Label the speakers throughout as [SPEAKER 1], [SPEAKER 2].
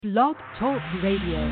[SPEAKER 1] Blog Talk Radio.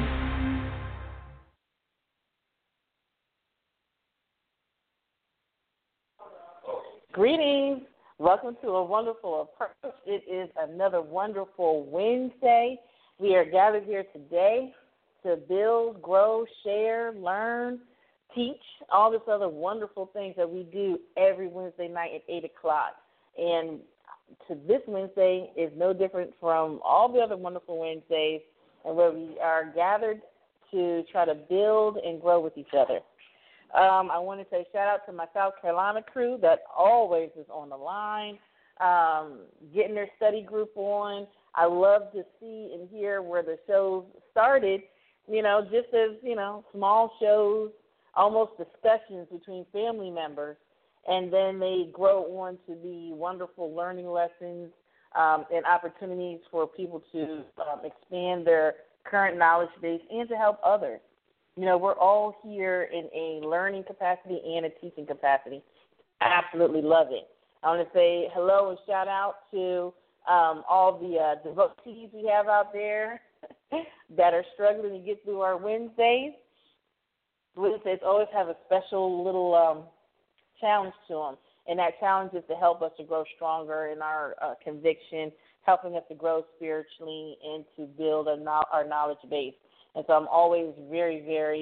[SPEAKER 2] Greetings. Welcome to A Wonderful Approach. It is another wonderful Wednesday. We are gathered here today to build, grow, share, learn, teach, all this other wonderful things that we do every Wednesday night at 8 o'clock. And to this Wednesday is no different from all the other wonderful Wednesdays, and where we are gathered to try to build and grow with each other. I want to say shout out to my South Carolina crew that always is on the line, getting their study group on. I love to see and hear where the shows started, just as, small shows, almost discussions between family members, and then they grow on to be wonderful learning lessons and opportunities for people to expand their current knowledge base and to help others. We're all here in a learning capacity and a teaching capacity. I absolutely love it. I want to say hello and shout out to all the devotees we have out there that are struggling to get through our Wednesdays. Wednesdays always have a special little challenge to them, and that challenge is to help us to grow stronger in our conviction, helping us to grow spiritually and to build our knowledge base. And so I'm always very, very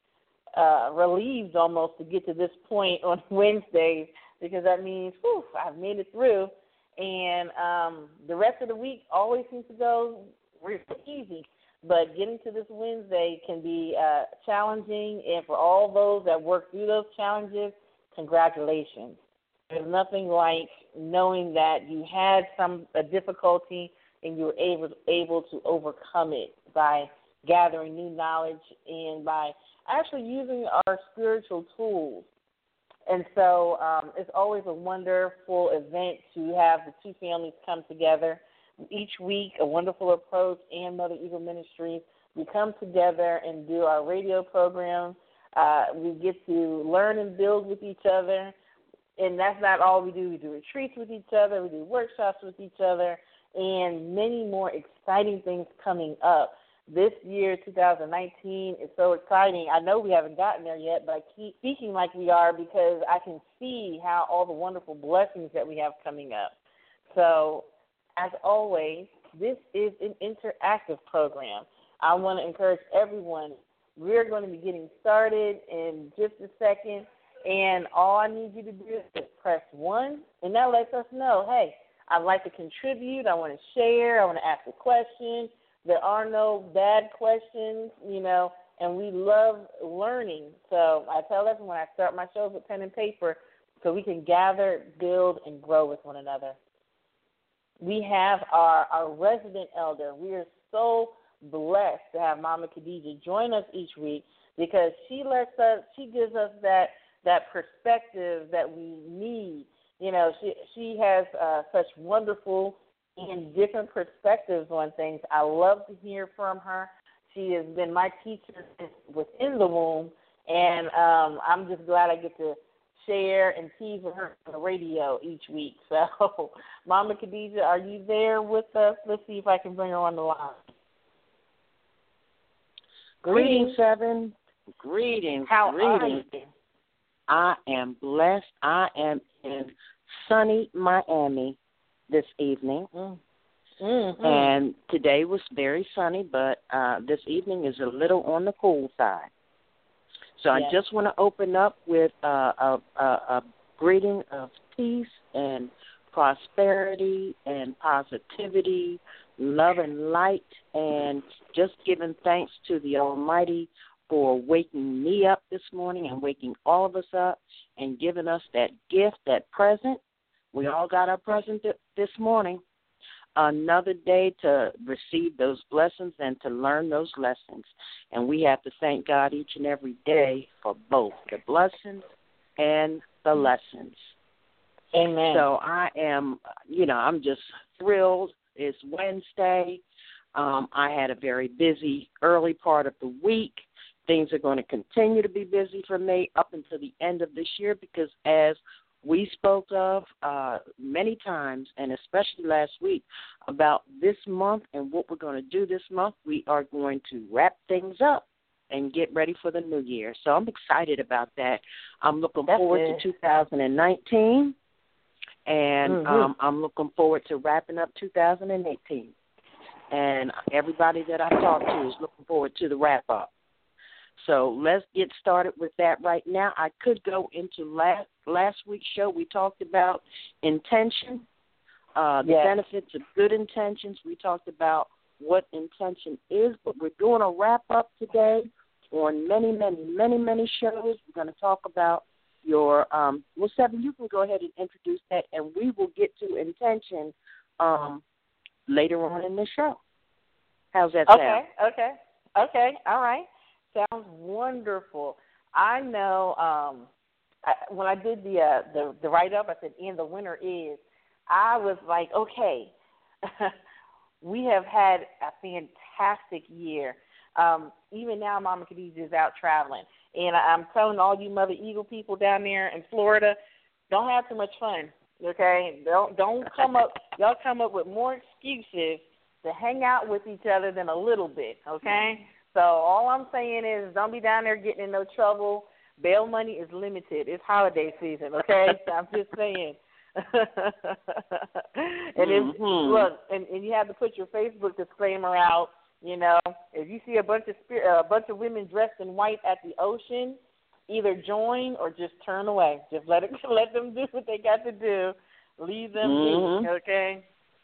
[SPEAKER 2] relieved almost to get to this point on Wednesdays, because that means, I've made it through. And the rest of the week always seems to go really easy. But getting to this Wednesday can be challenging. And for all those that work through those challenges, congratulations. There's nothing like knowing that you had a difficulty and you were able to overcome it by gathering new knowledge and by actually using our spiritual tools. And so it's always a wonderful event to have the two families come together. Each week, A Wonderful Approach and Mother Eagle Ministries, we come together and do our radio program. We get to learn and build with each other. And that's not all we do. We do retreats with each other. We do workshops with each other, and many more exciting things coming up. This year, 2019, is so exciting. I know we haven't gotten there yet, but I keep speaking like we are because I can see how all the wonderful blessings that we have coming up. So, as always, this is an interactive program. I want to encourage everyone. We're going to be getting started in just a second, and all I need you to do is press 1, and that lets us know, hey, I'd like to contribute, I want to share, I want to ask a question. There are no bad questions, and we love learning. So I tell everyone I start my shows with pen and paper so we can gather, build, and grow with one another. We have our resident elder. We are so blessed to have Mama Khadija join us each week because she gives us that perspective that we need. She has such wonderful and different perspectives on things. I love to hear from her. She has been my teacher within the womb, and I'm just glad I get to share and tease with her on the radio each week. So, Mama Khadija, are you there with us? Let's see if I can bring her on the line.
[SPEAKER 3] Greetings, Seven. Greetings.
[SPEAKER 2] How
[SPEAKER 3] greetings.
[SPEAKER 2] are you?
[SPEAKER 3] I am blessed. I am in sunny Miami this evening.
[SPEAKER 2] Mm-hmm.
[SPEAKER 3] And today was very sunny, but this evening is a little on the cool side. So
[SPEAKER 2] yes.
[SPEAKER 3] I just want to open up with a greeting of peace and prosperity and positivity, love and light, and just giving thanks to the Almighty for waking me up this morning and waking all of us up and giving us that gift, that present. We all got our present this morning. Another day to receive those blessings and to learn those lessons. And we have to thank God each and every day for both the blessings and the lessons.
[SPEAKER 2] Amen.
[SPEAKER 3] So I am, I'm just thrilled. It's Wednesday. I had a very busy early part of the week. Things are going to continue to be busy for me up until the end of this year because as we spoke of many times, and especially last week, about this month and what we're going to do this month. We are going to wrap things up and get ready for the new year. So I'm excited about that. I'm looking forward to 2019, and I'm looking forward to wrapping up 2018. And everybody that I talk to is looking forward to the wrap-up. So let's get started with that right now. I could go into last week's show. We talked about intention, the benefits of good intentions. We talked about what intention is, but we're doing a wrap-up today on many, many, many, many shows. We're going to talk about your, well, Seven, you can go ahead and introduce that, and we will get to intention later on in the show. How's that sound?
[SPEAKER 2] Okay, all right. Sounds wonderful. I know when I did the write-up, I said, and the winner is, I was like, okay, we have had a fantastic year. Even now, Mama Khadijah is out traveling. And I'm telling all you Mother Eagle people down there in Florida, don't have too much fun, okay? Don't come up. Y'all come up with more excuses to hang out with each other than a little bit, okay? So all I'm saying is don't be down there getting in no trouble. Bail money is limited. It's holiday season, okay? So I'm just saying. And look, and you have to put your Facebook disclaimer out. You know, if you see a bunch of women dressed in white at the ocean, either join or just turn away. Just let them do what they got to do. Leave them be, okay?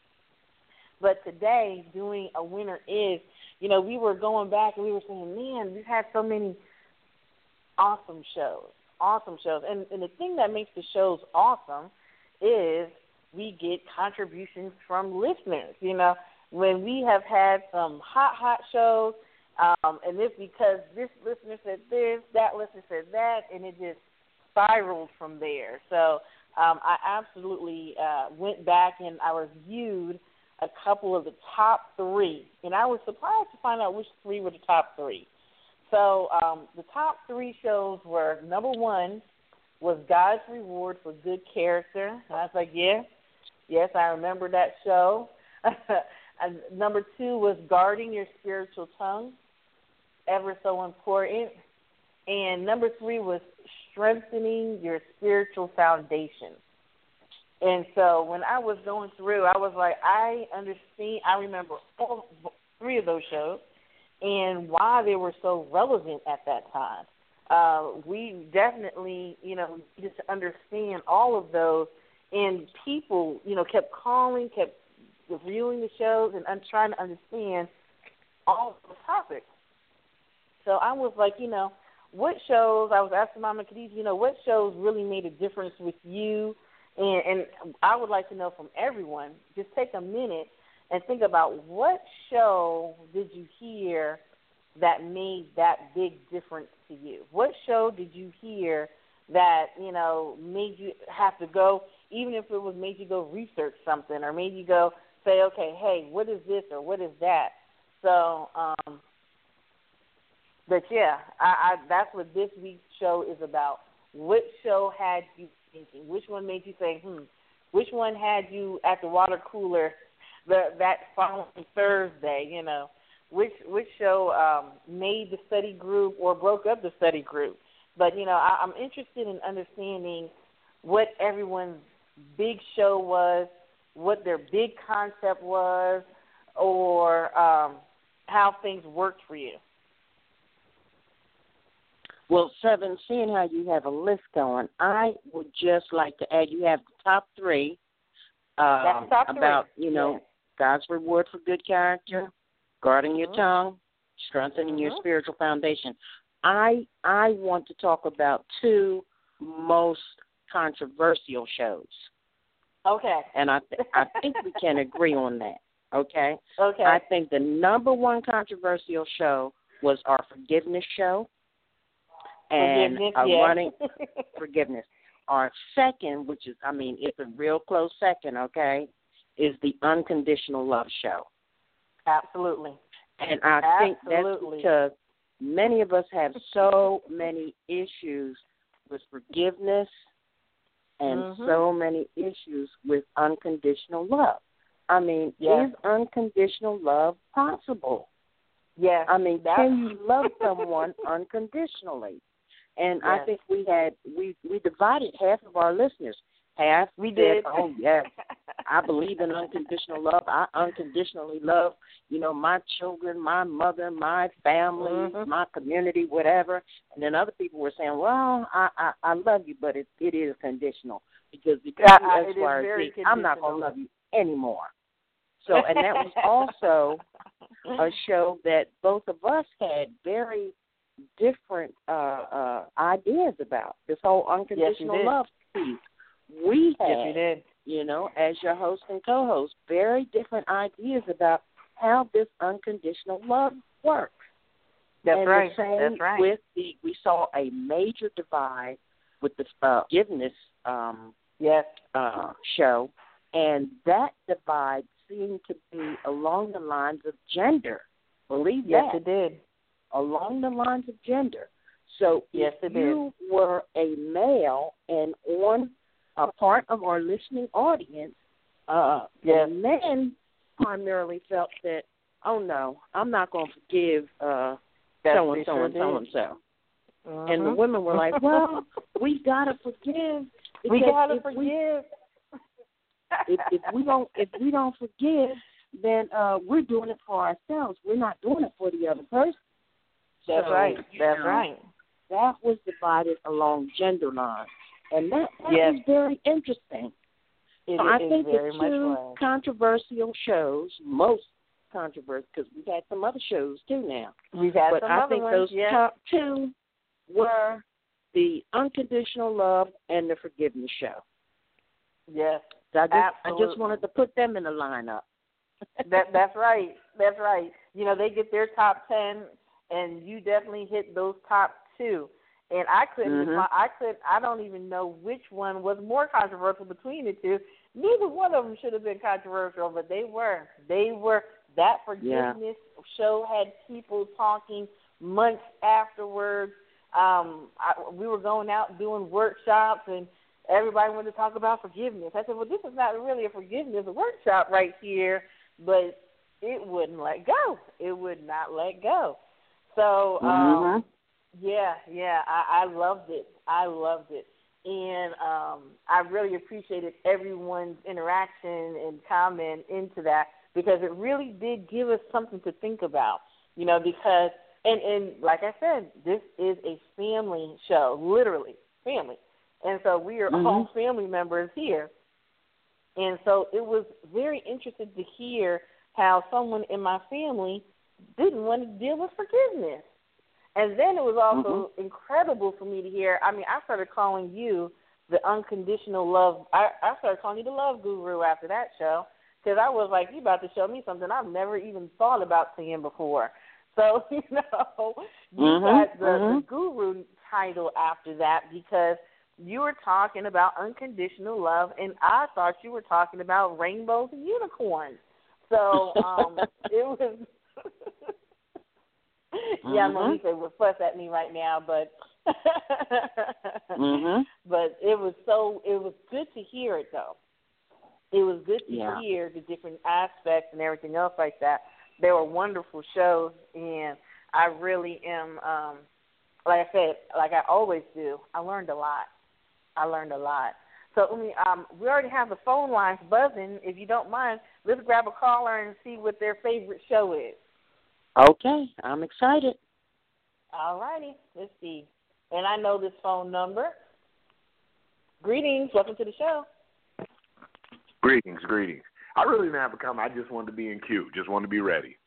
[SPEAKER 2] But today, doing a winner is, you know, we were going back and we were saying, man, we've had so many awesome shows. And the thing that makes the shows awesome is we get contributions from listeners, you know. When we have had some hot shows, and it's because this listener said this, that listener said that, and it just spiraled from there. So I absolutely went back and I reviewed a couple of the top three, and I was surprised to find out which three were the top three. So the top three shows were, number one was God's Reward for Good Character. And I was like, yes, I remember that show. And number two was Guarding Your Spiritual Tongue, ever so important. And number three was Strengthening Your Spiritual Foundation. And so when I was going through, I was like, I remember all three of those shows and why they were so relevant at that time. We definitely, you know, needed to understand all of those. And people, you know, kept calling, kept reviewing the shows and trying to understand all of the topics. So I was like, you know, what shows, I was asking Mama Khadijah, you know, what shows really made a difference with you? And I would like to know from everyone, just take a minute and think about what show did you hear that made that big difference to you? What show did you hear that, you know, made you have to go, even if it was made you go research something or made you go say, okay, hey, what is this or what is that? So, but yeah, I that's what this week's show is about. Which show had you thinking? Which one made you say, Which one had you at the water cooler that following Thursday, you know? Which show made the study group or broke up the study group? But, you know, I'm interested in understanding what everyone's big show was, what their big concept was, or how things worked for you.
[SPEAKER 3] Well, Seven, seeing how you have a list going, I would just like to add, you have the top three.
[SPEAKER 2] That's the top three.
[SPEAKER 3] About, you know, God's Reward for Good Character, Guarding Your Tongue, Strengthening Your Spiritual Foundation. I want to talk about two most controversial shows.
[SPEAKER 2] Okay.
[SPEAKER 3] And I think we can agree on that, okay?
[SPEAKER 2] Okay.
[SPEAKER 3] I think the number one controversial show was our Forgiveness show. And Forgiveness. Our second, which is, I mean, it's a real close second, okay, is the Unconditional Love show.
[SPEAKER 2] Absolutely.
[SPEAKER 3] And I think that's because many of us have so many issues with forgiveness and so many issues with unconditional love. I mean, is unconditional love possible?
[SPEAKER 2] Yes.
[SPEAKER 3] I mean, can you love someone unconditionally? And I think we divided half of our listeners. Half said, oh, yes, I believe in unconditional love. I unconditionally love, my children, my mother, my family, my community, whatever. And then other people were saying, well, I love you, but it is conditional. Because you I'm not going to love you anymore. So, and that was also a show that both of us had very different ideas about, this whole unconditional love piece. We had, as your host and co-host, very different ideas about how this unconditional love works.
[SPEAKER 2] That's
[SPEAKER 3] and
[SPEAKER 2] right.
[SPEAKER 3] The same
[SPEAKER 2] That's right.
[SPEAKER 3] With we saw a major divide with the forgiveness show, and that divide seemed to be along the lines of gender. Believe that.
[SPEAKER 2] Yes, it did.
[SPEAKER 3] Along the lines of gender. So
[SPEAKER 2] yes,
[SPEAKER 3] if you were a male and on a part of our listening audience, the men primarily felt that, oh, no, I'm not going to forgive so-and-so and so-and-so. And the women were like, well, we got to forgive.
[SPEAKER 2] We got to forgive.
[SPEAKER 3] If we don't forgive, then we're doing it for ourselves. We're not doing it for the other person.
[SPEAKER 2] That's right. That's right.
[SPEAKER 3] That was divided along gender lines. And that was very interesting. I think the two controversial shows, most controversial, because we've had some other shows too now.
[SPEAKER 2] We've had
[SPEAKER 3] but
[SPEAKER 2] some
[SPEAKER 3] I
[SPEAKER 2] other
[SPEAKER 3] think
[SPEAKER 2] ones,
[SPEAKER 3] those top two were the unconditional love and the forgiveness show.
[SPEAKER 2] Yes,
[SPEAKER 3] I just wanted to put them in the lineup.
[SPEAKER 2] That's right. That's right. They get their top 10, and you definitely hit those top two. And I couldn't. I don't even know which one was more controversial between the two. Neither one of them should have been controversial, but they were. That forgiveness show had people talking months afterwards. We were going out doing workshops, and everybody wanted to talk about forgiveness. I said, well, this is not really a forgiveness workshop right here, but it wouldn't let go. It would not let go. So, I loved it. I loved it. And I really appreciated everyone's interaction and comment into that, because it really did give us something to think about, because, and like I said, this is a family show, literally, family. And so we are all family members here. And so it was very interesting to hear how someone in my family didn't want to deal with forgiveness. And then it was also incredible for me to hear. I mean, I started calling you the unconditional love. I started calling you the love guru after that show, because I was like, you about to show me something I've never even thought about seeing before. So, you got the guru title after that, because you were talking about unconditional love, and I thought you were talking about rainbows and unicorns. So it was Monique would fuss at me right now, but but it was good to hear it, though. It was good to hear the different aspects and everything else like that. They were wonderful shows, and I really am, like I said, like I always do, I learned a lot. So, we already have the phone lines buzzing. If you don't mind, let's grab a caller and see what their favorite show is.
[SPEAKER 3] Okay, I'm excited.
[SPEAKER 2] All righty, let's see. And I know this phone number. Greetings, welcome to the show.
[SPEAKER 4] Greetings. I really didn't have to come. I just wanted to be in queue. Just wanted to be ready.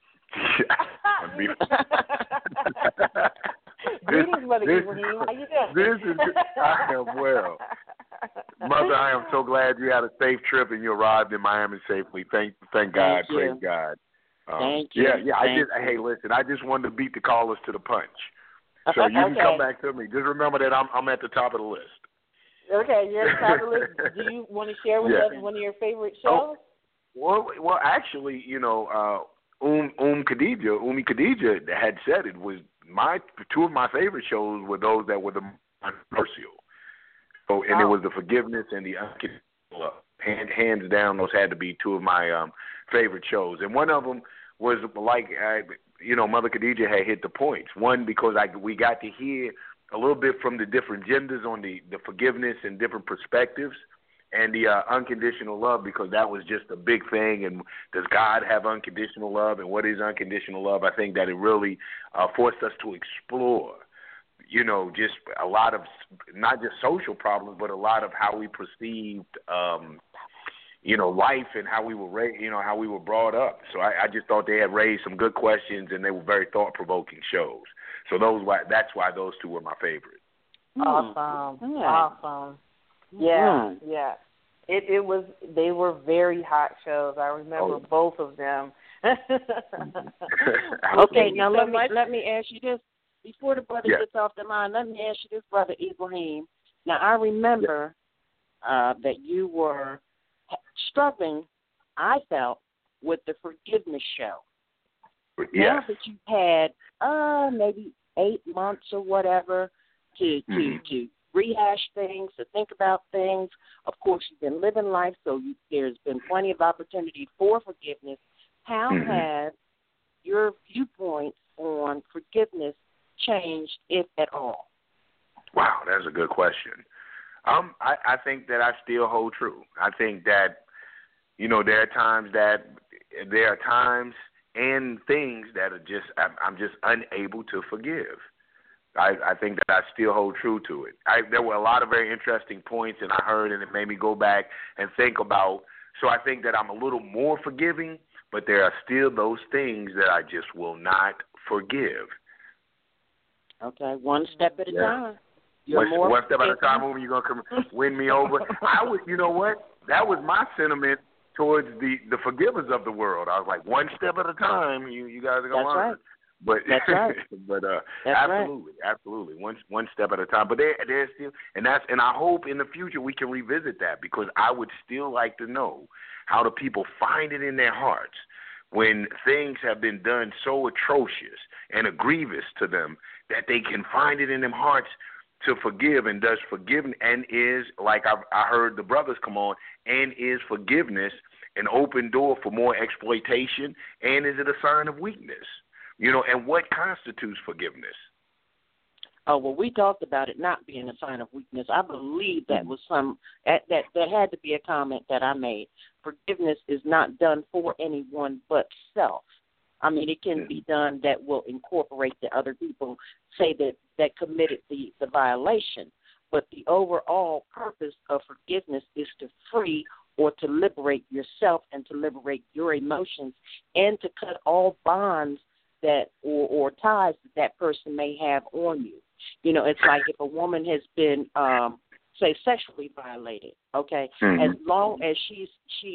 [SPEAKER 2] Greetings, Brother Ibrahim. How you doing?
[SPEAKER 4] I am well. Mother, I am so glad you had a safe trip and you arrived in Miami safely. Thank God. Praise God.
[SPEAKER 3] Thank you.
[SPEAKER 4] I did. Hey, listen, I just wanted to beat the callers to the punch. So you can come back to me. Just remember that I'm at the top of the list.
[SPEAKER 2] Okay, you're at the top of the list. Do you want to share with us one of your favorite shows?
[SPEAKER 4] Well, actually, Umi Khadija had said it was two of my favorite shows were those that were the controversial. So, and it was the forgiveness and the unconditional love. Hands down, those had to be two of my favorite shows. And one of them was like, Mother Khadijah had hit the points. One, because we got to hear a little bit from the different genders on the forgiveness and different perspectives, and the unconditional love, because that was just a big thing. And does God have unconditional love, and what is unconditional love? I think that it really forced us to explore, just a lot of not just social problems, but a lot of how we perceived, life and how we were how we were brought up. So I just thought they had raised some good questions, and they were very thought-provoking shows. So that's why those two were my favorite.
[SPEAKER 2] Awesome.
[SPEAKER 3] Yeah.
[SPEAKER 2] Awesome. Yeah, yeah. It was. They were very hot shows. I remember both of them.
[SPEAKER 3] Okay, now let me ask you this before the brother gets off the line. Let me ask you this, Brother Ibrahim. Now I remember that you were struggling, I felt, with the forgiveness show.
[SPEAKER 4] Yes.
[SPEAKER 3] Now that you've had maybe 8 months or whatever to rehash things, to think about things. Of course, you've been living life, so there's been plenty of opportunity for forgiveness. How have your viewpoints on forgiveness changed, if at all?
[SPEAKER 4] Wow, that's a good question. I think that I still hold true. I think that, there are times and things that are I'm just unable to forgive. I think that I still hold true to it. There were a lot of very interesting points, and I heard, and it made me go back and think about. So I think that I'm a little more forgiving, but there are still those things that I just will not forgive.
[SPEAKER 3] Okay, one step at a time.
[SPEAKER 4] One step at a time. When you're gonna win me over? You know what? That was my sentiment towards the forgivers of the world. I was like, one step at a time. You guys are gonna learn.
[SPEAKER 3] Right.
[SPEAKER 4] But
[SPEAKER 3] that's right.
[SPEAKER 4] But
[SPEAKER 3] that's
[SPEAKER 4] absolutely, one step at a time. But there's still, and I hope in the future we can revisit that, because I would still like to know how the people find it in their hearts when things have been done so atrocious and grievous to them that they can find it in them hearts to forgive. And does forgiveness, and is, like I heard the brothers come on, and is forgiveness an open door for more exploitation, and is it a sign of weakness? And what constitutes forgiveness?
[SPEAKER 3] Oh, well, we talked about it not being a sign of weakness. I believe that was that had to be a comment that I made. Forgiveness is not done for anyone but self. I mean, it can be done that will incorporate the other people, say that committed the violation. But the overall purpose of forgiveness is to free or to liberate yourself and to liberate your emotions and to cut all bonds that or ties that person may have on you. It's like if a woman has been, say, sexually violated, okay, as long as she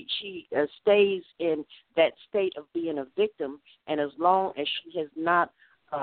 [SPEAKER 3] stays in that state of being a victim, and as long as she has not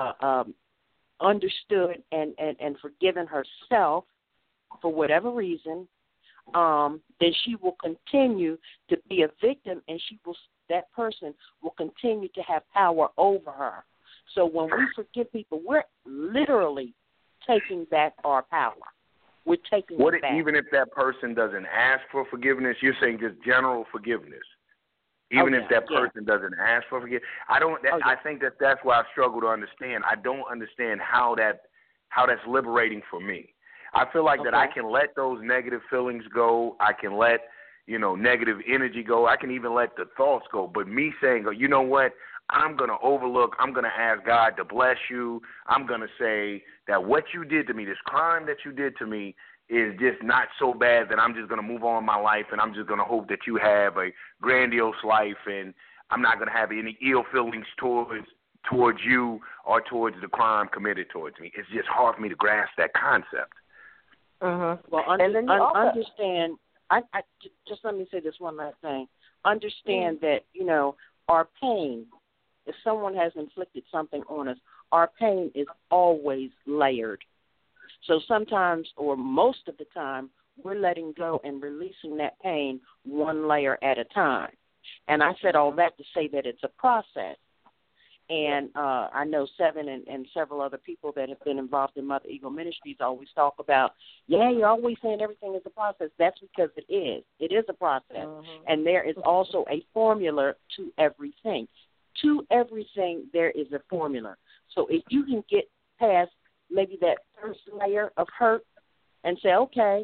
[SPEAKER 3] understood and forgiven herself for whatever reason, then she will continue to be a victim, and that person will continue to have power over her. So when we forgive people, we're literally taking back our power. We're taking it back.
[SPEAKER 4] Even if that person doesn't ask for forgiveness, you're saying just general forgiveness. Even if that person doesn't ask for forgiveness, I think that's why I struggle to understand. I don't understand how that's liberating for me. I feel like that I can let those negative feelings go. I can let negative energy go. I can even let the thoughts go. But me saying, you know what, I'm going to overlook, I'm going to ask God to bless you. I'm going to say that what you did to me, this crime that you did to me, is just not so bad that I'm just going to move on in my life, and I'm just going to hope that you have a grandiose life, and I'm not going to have any ill feelings towards you or towards the crime committed towards me. It's just hard for me to grasp that concept.
[SPEAKER 3] Well, understand. I just let me say this one last thing. Understand that our pain. If someone has inflicted something on us, our pain is always layered. So sometimes, or most of the time, we're letting go and releasing that pain one layer at a time. And I said all that to say that it's a process. And I know Seven and several other people that have been involved in Mother Eagle Ministries always talk about, you're always saying everything is a process. That's because it is. It is a process. Mm-hmm. And there is also a formula to everything. To everything, there is a formula. So if you can get past maybe that first layer of hurt and say, okay,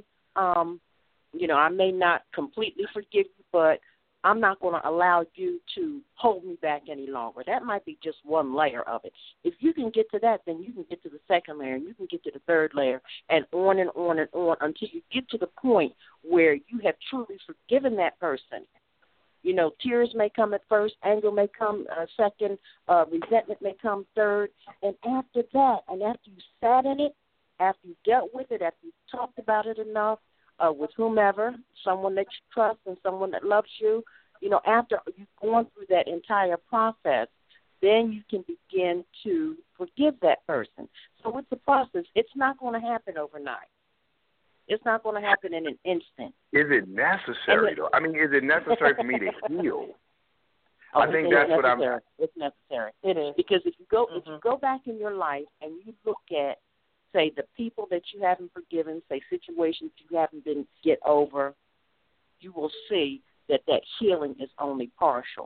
[SPEAKER 3] I may not completely forgive you, but I'm not going to allow you to hold me back any longer. That might be just one layer of it. If you can get to that, then you can get to the second layer, and you can get to the third layer, and on and on and on until you get to the point where you have truly forgiven that person. Tears may come at first, anger may come second, resentment may come third, and after that, and after you sat in it, after you dealt with it, after you talked about it enough, with whomever, someone that you trust and someone that loves you, after you've gone through that entire process, then you can begin to forgive that person. So it's a process. It's not going to happen overnight. It's not going to happen in an instant.
[SPEAKER 4] Is it necessary, though? I mean, is it necessary for me to heal?
[SPEAKER 3] I think that's what I'm...
[SPEAKER 2] It's necessary. It is.
[SPEAKER 3] Because if you go back in your life and you look at, say, the people that you haven't forgiven, say, situations you haven't been get over, you will see that healing is only partial.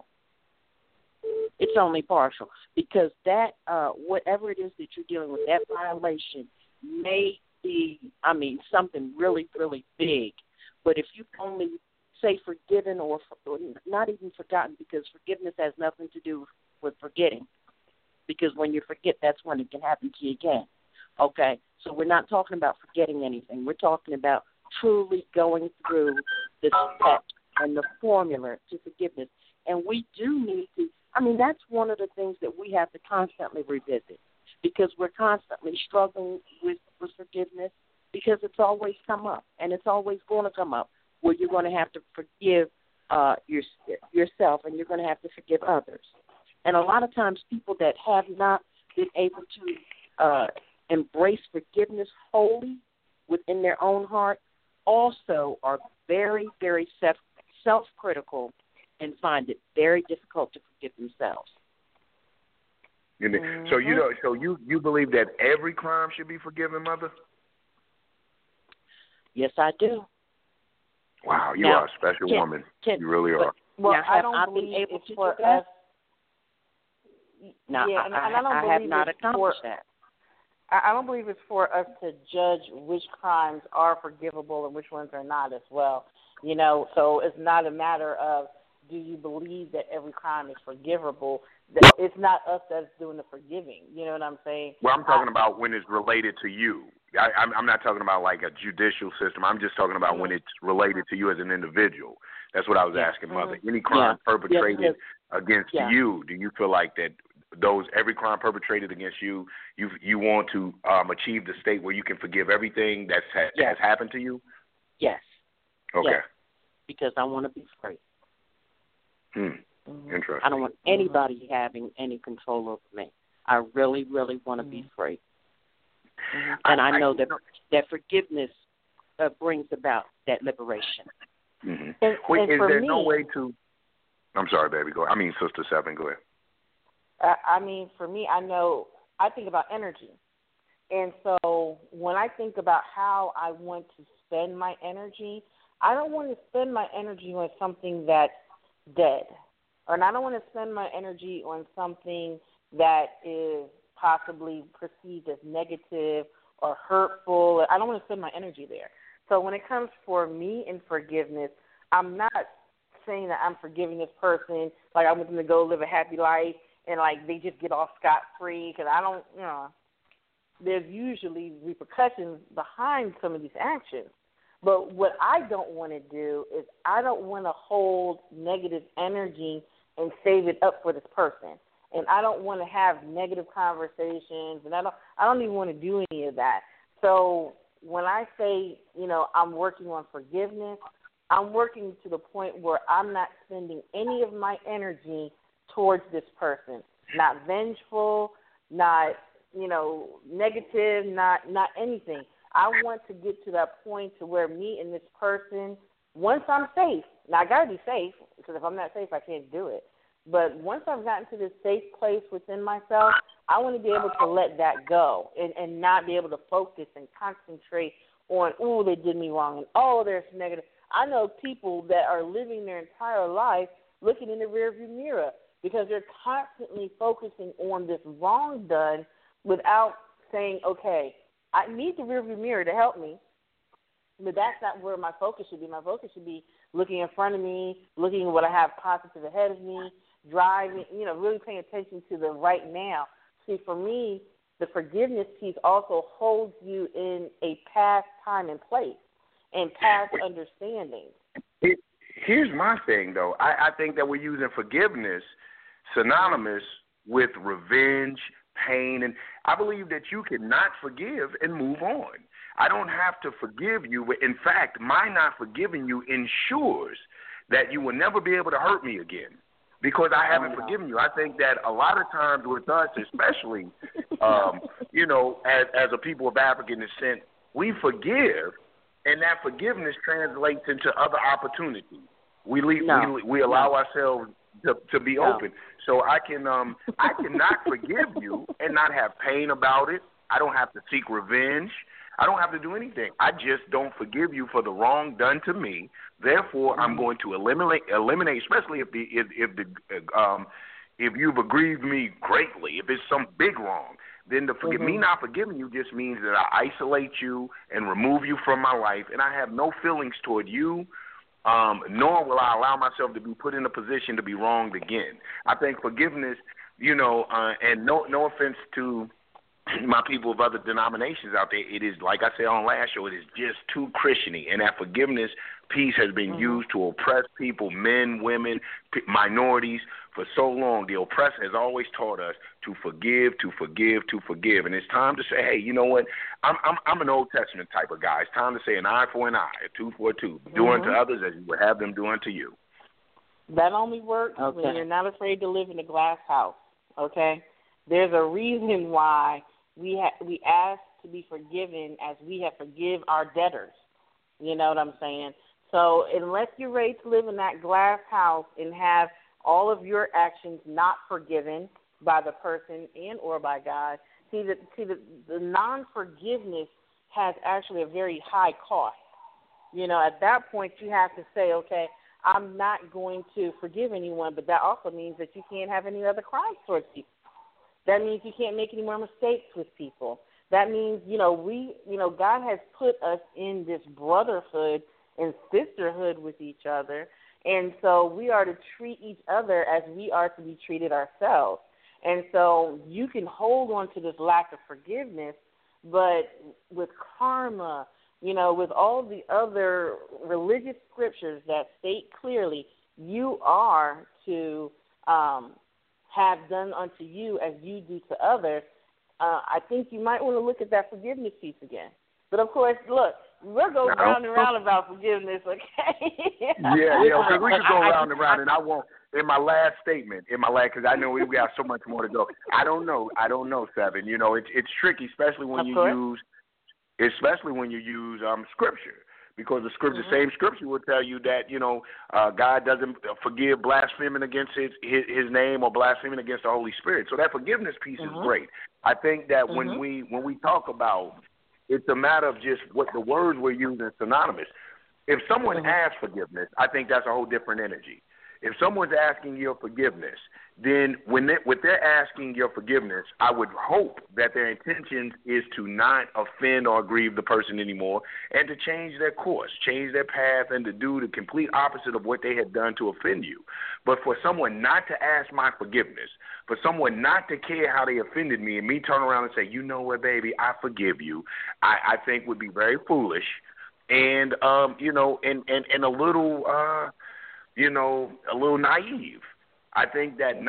[SPEAKER 3] It's only partial because that, whatever it is that you're dealing with, that violation may be, something really, really big. But if you've only, say, forgiven or not even forgotten, because forgiveness has nothing to do with forgetting. Because when you forget, that's when it can happen to you again. Okay, so we're not talking about forgetting anything. We're talking about truly going through the steps and the formula to forgiveness. And we do need to, that's one of the things that we have to constantly revisit because we're constantly struggling with forgiveness because it's always come up and it's always going to come up where you're going to have to forgive yourself and you're going to have to forgive others. And a lot of times people that have not been able to embrace forgiveness wholly within their own heart also are very, very self-critical and find it very difficult to forgive themselves.
[SPEAKER 4] Mm-hmm. So you believe that every crime should be forgiven, Mother?
[SPEAKER 3] Yes, I do.
[SPEAKER 4] Wow, you are a special woman. You really are.
[SPEAKER 2] Well, I don't believe it's for us.
[SPEAKER 3] No,
[SPEAKER 2] yeah,
[SPEAKER 3] I have not accomplished that.
[SPEAKER 2] I don't believe it's for us to judge which crimes are forgivable and which ones are not as well. So it's not a matter of do you believe that every crime is forgivable. It's not us that's doing the forgiving. You know what I'm saying?
[SPEAKER 4] Well, I'm talking about when it's related to you. I'm not talking about like a judicial system. I'm just talking about when it's related to you as an individual. That's what I was asking, Mother. Any crime perpetrated against you, do you feel like that every crime perpetrated against you, you want to achieve the state where you can forgive everything that has happened to you?
[SPEAKER 3] Yes.
[SPEAKER 4] Okay.
[SPEAKER 3] Yes. Because I want to be free.
[SPEAKER 4] Interesting.
[SPEAKER 3] I don't want anybody having any control over me. I really, really want to be free. And I know that forgiveness brings about that liberation.
[SPEAKER 4] Mm-hmm. Is there no way to... I'm sorry, baby. Go ahead. Sister Seven, go ahead.
[SPEAKER 2] For me, I think about energy. And so when I think about how I want to spend my energy, I don't want to spend my energy on something that's dead. And I don't want to spend my energy on something that is possibly perceived as negative or hurtful. I don't want to spend my energy there. So when it comes for me in forgiveness, I'm not saying that I'm forgiving this person, like I want them to go live a happy life and like they just get off scot-free, because I don't, there's usually repercussions behind some of these actions. But what I don't want to do is I don't want to hold negative energy and save it up for this person. And I don't want to have negative conversations, and I don't even want to do any of that. So when I say, I'm working on forgiveness, I'm working to the point where I'm not spending any of my energy towards this person. Not vengeful, not, negative, not anything. I want to get to that point to where me and this person, once I'm safe, now I got to be safe, because if I'm not safe, I can't do it. But once I've gotten to this safe place within myself, I want to be able to let that go and not be able to focus and concentrate on, oh, they did me wrong, and oh, there's negative. I know people that are living their entire life looking in the rearview mirror because they're constantly focusing on this wrong done without saying, okay, I need the rearview mirror to help me, but that's not where my focus should be. My focus should be looking in front of me, looking at what I have positive ahead of me, driving, really paying attention to the right now. See, for me, the forgiveness piece also holds you in a past time and place and past understanding.
[SPEAKER 4] Here's my thing, though. I think that we're using forgiveness synonymous with revenge, pain, and I believe that you cannot forgive and move on. I don't have to forgive you. In fact, my not forgiving you ensures that you will never be able to hurt me again because I haven't forgiven you. I think that a lot of times with us, especially, as a people of African descent, we forgive, and that forgiveness translates into other opportunities. We allow ourselves to be open. So I cannot forgive you and not have pain about it. I don't have to seek revenge. I don't have to do anything. I just don't forgive you for the wrong done to me. Therefore, I'm going to eliminate, especially if you've aggrieved me greatly. If it's some big wrong, then me not forgiving you just means that I isolate you and remove you from my life, and I have no feelings toward you. Nor will I allow myself to be put in a position to be wronged again. I think forgiveness, and no offense to my people of other denominations out there, it is, like I said on last show, it is just too Christian-y, and that forgiveness piece has been used to oppress people, men, women, minorities, for so long. The oppressor has always taught us to forgive, and it's time to say, hey, you know what? I'm an Old Testament type of guy. It's time to say an eye for an eye, a tooth for a tooth. Do unto others as you would have them do unto you.
[SPEAKER 2] That only works when you're not afraid to live in a glass house. Okay, there's a reason why we ask to be forgiven as we have forgive our debtors. You know what I'm saying? So unless you're ready to live in that glass house and have all of your actions not forgiven by the person and or by God, the non-forgiveness has actually a very high cost. At that point you have to say, okay, I'm not going to forgive anyone, but that also means that you can't have any other crimes towards people. That means you can't make any more mistakes with people. That means, God has put us in this brotherhood and sisterhood with each other, and so we are to treat each other as we are to be treated ourselves. And so you can hold on to this lack of forgiveness, but with karma, with all the other religious scriptures that state clearly you are to have done unto you as you do to others, I think you might want to look at that forgiveness piece again. But, of course, look, we'll go round and round about forgiveness, okay?
[SPEAKER 4] Yeah, because we could go round and round, and I won't. In my last statement, because I know we've got so much more to go. I don't know, Seven. It's tricky, especially when you use scripture, because the scripture, same scripture will tell you that God doesn't forgive blaspheming against his name or blaspheming against the Holy Spirit. So that forgiveness piece is great. I think that when we talk about, it's a matter of just what the words we're using synonymous. If someone asks forgiveness, I think that's a whole different energy. If someone's asking your forgiveness, then when they're asking your forgiveness, I would hope that their intention is to not offend or grieve the person anymore and to change their course, change their path, and to do the complete opposite of what they had done to offend you. But for someone not to ask my forgiveness, for someone not to care how they offended me, and me turn around and say, you know what, baby, I forgive you, I think would be very foolish and, and a little, a little naive. I think that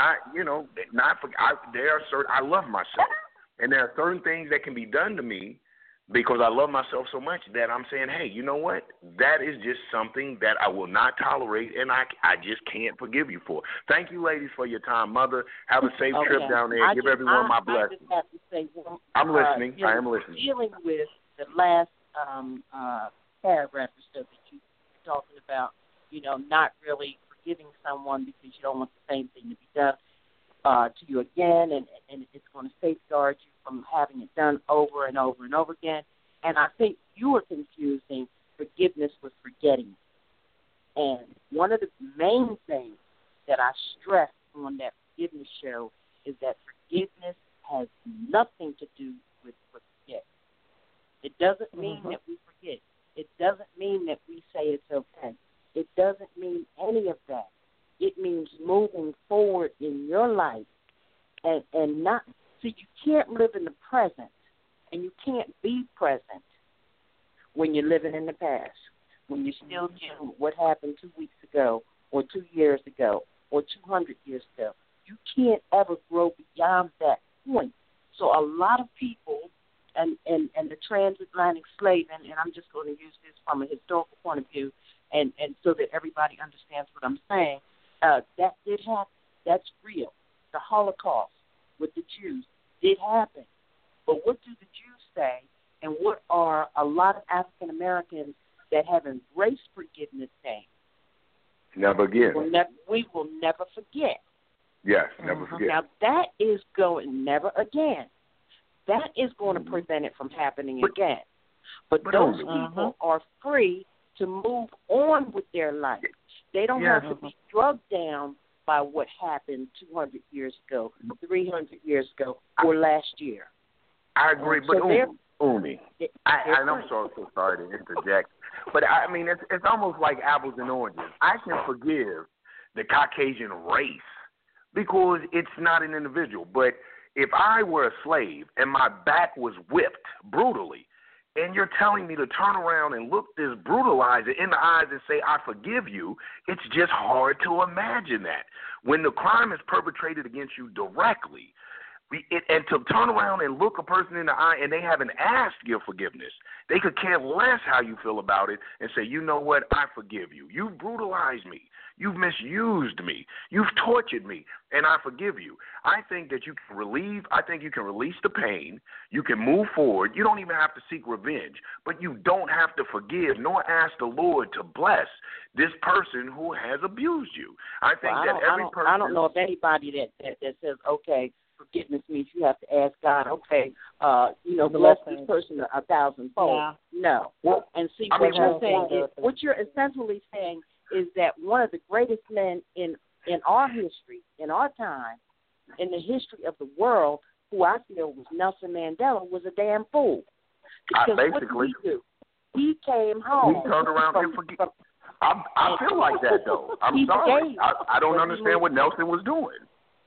[SPEAKER 4] I love myself, and there are certain things that can be done to me because I love myself so much that I'm saying, hey, you know what? That is just something that I will not tolerate, and I just can't forgive you for. Thank you, ladies, for your time. Mother, have a safe trip down there. Give everyone my blessings.
[SPEAKER 3] I just have to say,
[SPEAKER 4] I'm listening. I am listening.
[SPEAKER 3] Dealing with the last paragraph or so that you were talking about, not really forgiving someone because you don't want the same thing to be done to you again, and it's going to safeguard you from having it done over and over and over again. And I think you are confusing forgiveness with forgetting. And one of the main things that I stress on that forgiveness show is that forgiveness has nothing to do with forget. It doesn't mean that we forget. It doesn't mean that we say it's okay. It doesn't mean any of that. It means moving forward in your life and not – see, you can't live in the present and you can't be present when you're living in the past, when you're still dealing with what happened 2 weeks ago or 2 years ago or 200 years ago. You can't ever grow beyond that point. So a lot of people and the transatlantic slave, and I'm just going to use this from a historical point of view and so that everybody understands what I'm saying, that did happen. That's real. The Holocaust with the Jews did happen. But what do the Jews say, and what are a lot of African Americans that have embraced forgiveness saying?
[SPEAKER 4] Never again.
[SPEAKER 3] We will never forget.
[SPEAKER 4] Yes, never forget.
[SPEAKER 3] Now, that is going, never again. That is going to prevent it from happening again. But those people are free to move on with their life. They don't have to be drugged down by what happened 200 years ago, 300 years ago, or last year.
[SPEAKER 4] I agree, but Umi, I'm so sorry to interject, but I mean, it's almost like apples and oranges. I can forgive the Caucasian race because it's not an individual, but if I were a slave and my back was whipped brutally, and you're telling me to turn around and look this brutalizer in the eyes and say, I forgive you, it's just hard to imagine that. When the crime is perpetrated against you directly, and to turn around and look a person in the eye and they haven't asked your forgiveness, they could care less how you feel about it and say, you know what, I forgive you. You've brutalized me. You've misused me. You've tortured me, and I forgive you. I think that you can release the pain. You can move forward. You don't even have to seek revenge, but you don't have to forgive nor ask the Lord to bless this person who has abused you. I think
[SPEAKER 3] I don't know of anybody that says, okay, forgiveness means you have to ask God, okay, bless this person 1,000-fold. Yeah. No.
[SPEAKER 4] Well,
[SPEAKER 3] and see, what you're essentially saying is that one of the greatest men in our history, in our time, in the history of the world, who I feel was Nelson Mandela, was a damn fool. Because
[SPEAKER 4] basically,
[SPEAKER 3] what did he do? He came home.
[SPEAKER 4] He turned around and forgave. I feel like that, though. I'm sorry. I don't understand what Nelson was doing.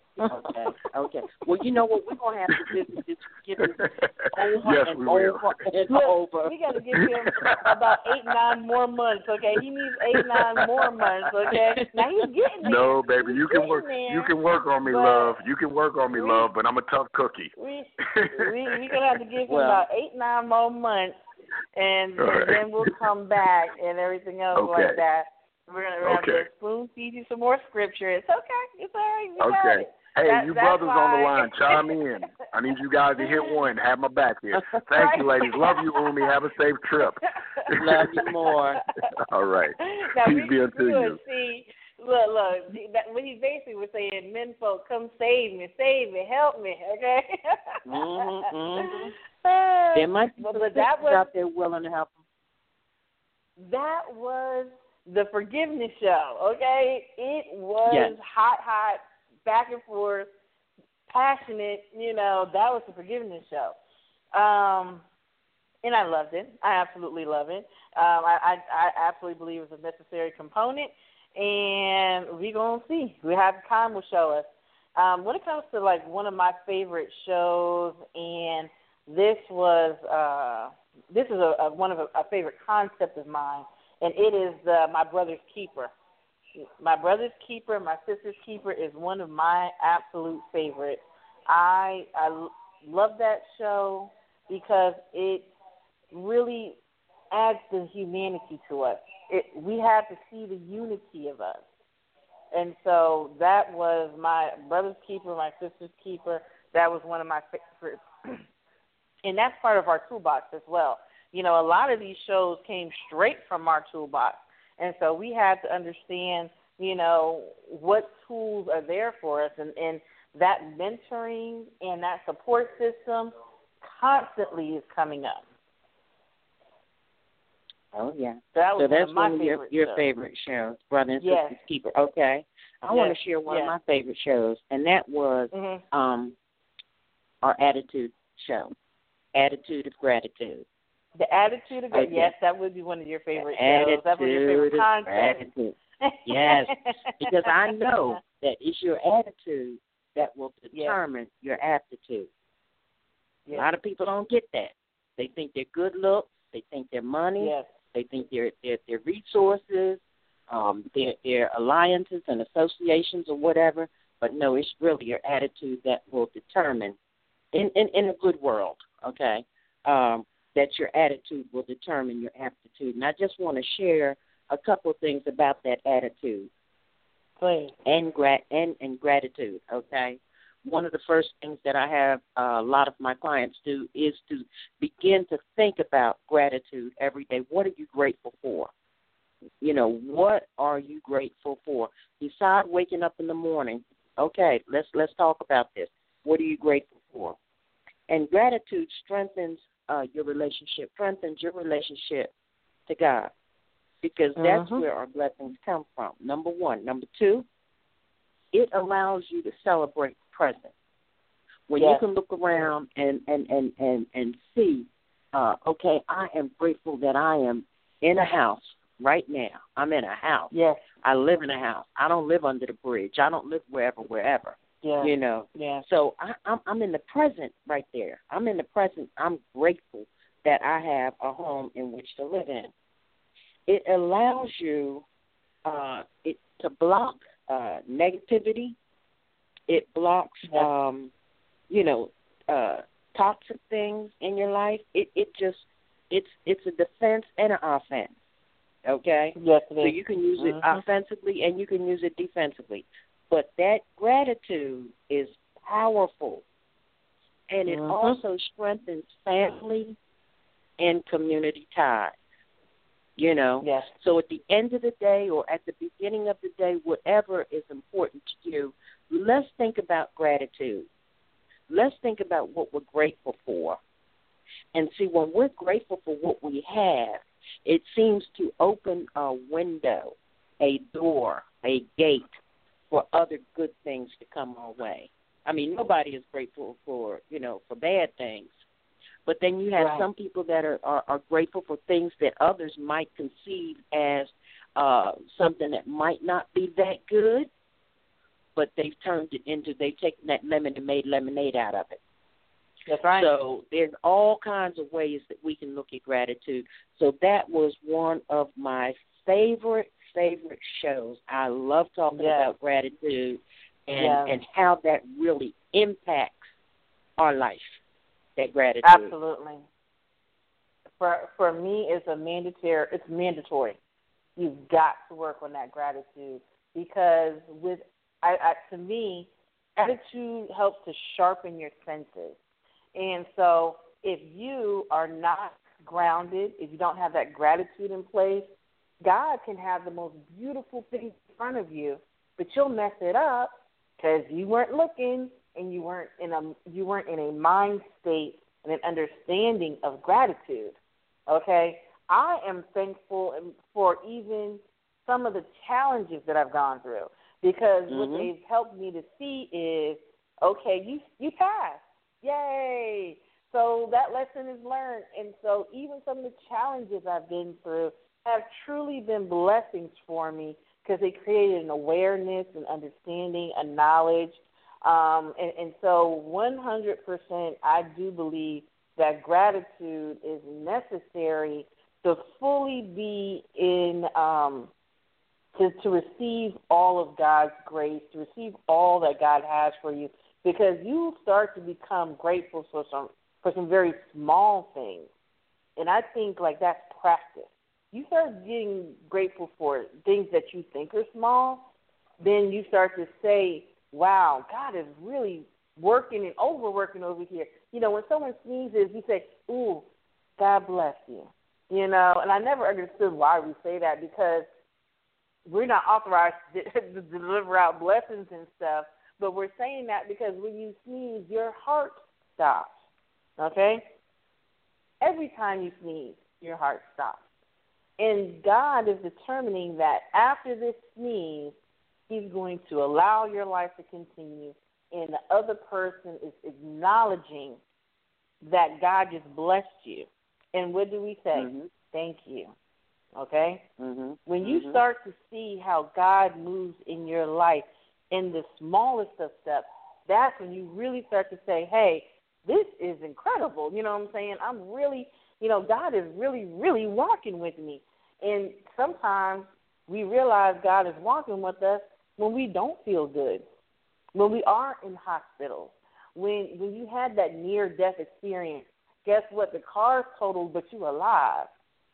[SPEAKER 3] Okay. Well, you know what? We're going to have to visit this forgiveness over
[SPEAKER 4] yes,
[SPEAKER 3] and
[SPEAKER 4] we
[SPEAKER 3] over
[SPEAKER 4] will.
[SPEAKER 3] and over.
[SPEAKER 2] We got to give him about 8-9 more months, okay? He needs 8-9 more months, okay? Now he's getting there.
[SPEAKER 4] No, baby, you can work. You can work on me, love. You can work on me, love. But I'm a tough cookie.
[SPEAKER 2] We're gonna have to give him about 8-9 more months, and then we'll come back and everything else like that. We're gonna have to spoon feed you some more scripture. It's okay. It's all right. You got it.
[SPEAKER 4] Hey, you brothers on the line, chime in. I need you guys to hit one. Have my back here. Thank you, ladies. Love you, Umi. Have a safe trip.
[SPEAKER 3] Love you more.
[SPEAKER 4] All right.
[SPEAKER 2] Now,
[SPEAKER 4] Peace be unto you.
[SPEAKER 2] See, look. What he basically was saying, men folk, come save me, help me, okay?
[SPEAKER 3] There might be some sisters out there willing to help them.
[SPEAKER 2] That was the forgiveness show, okay? It was hot, back and forth, passionate, that was the forgiveness show. And I loved it. I absolutely love it. I absolutely believe it's a necessary component, and we're going to see. Time will show us. When it comes to, one of my favorite shows, and this is one of a favorite concept of mine, and it is My Brother's Keeper. My Brother's Keeper, My Sister's Keeper is one of my absolute favorites. I love that show because it really adds the humanity to us. We have to see the unity of us. And so that was My Brother's Keeper, My Sister's Keeper. That was one of my favorites. And that's part of our toolbox as well. A lot of these shows came straight from our toolbox. And so we had to understand, what tools are there for us, and that mentoring and that support system constantly is coming up.
[SPEAKER 3] Oh, yeah.
[SPEAKER 2] So
[SPEAKER 3] that's
[SPEAKER 2] one
[SPEAKER 3] of your favorite shows, Brother and Sister Keeper. Okay. I want to share one of my favorite shows, and that was our Attitude show, Attitude of Gratitude.
[SPEAKER 2] The Attitude of Gratitude, yes, that would be one of your favorite shows. That was your favorite content.
[SPEAKER 3] Yes, because I know that it's your attitude that will determine your aptitude. Yes. A lot of people don't get that. They think their good looks, they think their money, they think their resources, their alliances and associations or whatever. But no, it's really your attitude that will determine, in a good world, okay, that your attitude will determine your aptitude. And I just want to share a couple of things about that attitude.
[SPEAKER 2] Please.
[SPEAKER 3] And gratitude, okay? One of the first things that I have a lot of my clients do is to begin to think about gratitude every day. What are you grateful for? What are you grateful for? Besides waking up in the morning, okay, let's talk about this. What are you grateful for? And gratitude strengthens your relationship to God, because that's where our blessings come from, number one. Number two, it allows you to celebrate the present. When you can look around and see, okay, I am grateful that I am in a house right now. I'm in a house.
[SPEAKER 2] Yes.
[SPEAKER 3] I live in a house. I don't live under the bridge. I don't live wherever.
[SPEAKER 2] Yeah.
[SPEAKER 3] Yeah. So I'm in the present right there. I'm in the present. I'm grateful that I have a home in which to live in. It allows you to block negativity. It blocks, toxic things in your life. It's a defense and an offense. Okay?
[SPEAKER 2] Yes, it is.
[SPEAKER 3] So you can use it offensively and you can use it defensively. But that gratitude is powerful, and it also strengthens family and community ties.
[SPEAKER 2] Yes.
[SPEAKER 3] So at the end of the day or at the beginning of the day, whatever is important to you, let's think about gratitude. Let's think about what we're grateful for. And see, when we're grateful for what we have, it seems to open a window, a door, a gate for other good things to come our way. I mean, nobody is grateful for bad things. But then you have some people that are grateful for things that others might conceive as something that might not be that good, but they've taken that lemon and made lemonade out of it.
[SPEAKER 2] That's right.
[SPEAKER 3] So there's all kinds of ways that we can look at gratitude. So that was one of my favorite shows. I love talking about gratitude and how that really impacts our life. That gratitude.
[SPEAKER 2] Absolutely. For me, it's mandatory. You've got to work on that gratitude, because to me, attitude helps to sharpen your senses. And so if you are not grounded, if you don't have that gratitude in place, God can have the most beautiful things in front of you, but you'll mess it up because you weren't looking and you weren't in a mind state and an understanding of gratitude. Okay? I am thankful for even some of the challenges that I've gone through, because what they've helped me to see is, okay, you passed. Yay! So that lesson is learned. And so even some of the challenges I've been through have truly been blessings for me, because they created an awareness, an understanding, a knowledge. And so 100% I do believe that gratitude is necessary to fully be in, to receive all of God's grace, to receive all that God has for you, because you start to become grateful for some very small things. And I think that's practice. You start getting grateful for things that you think are small, then you start to say, wow, God is really working and overworking over here. When someone sneezes, you say, ooh, God bless you. And I never understood why we say that, because we're not authorized to deliver out blessings and stuff, but we're saying that because when you sneeze, your heart stops, okay? Every time you sneeze, your heart stops. And God is determining that after this sneeze, He's going to allow your life to continue, and the other person is acknowledging that God just blessed you. And what do we say?
[SPEAKER 3] Mm-hmm.
[SPEAKER 2] Thank you. Okay?
[SPEAKER 3] Mm-hmm.
[SPEAKER 2] When you start to see how God moves in your life in the smallest of steps, that's when you really start to say, hey, this is incredible. You know what I'm saying? I'm really, God is really, really walking with me. And sometimes we realize God is walking with us when we don't feel good, when we are in hospitals, when you had that near-death experience. Guess what? The car's totaled, but you're alive.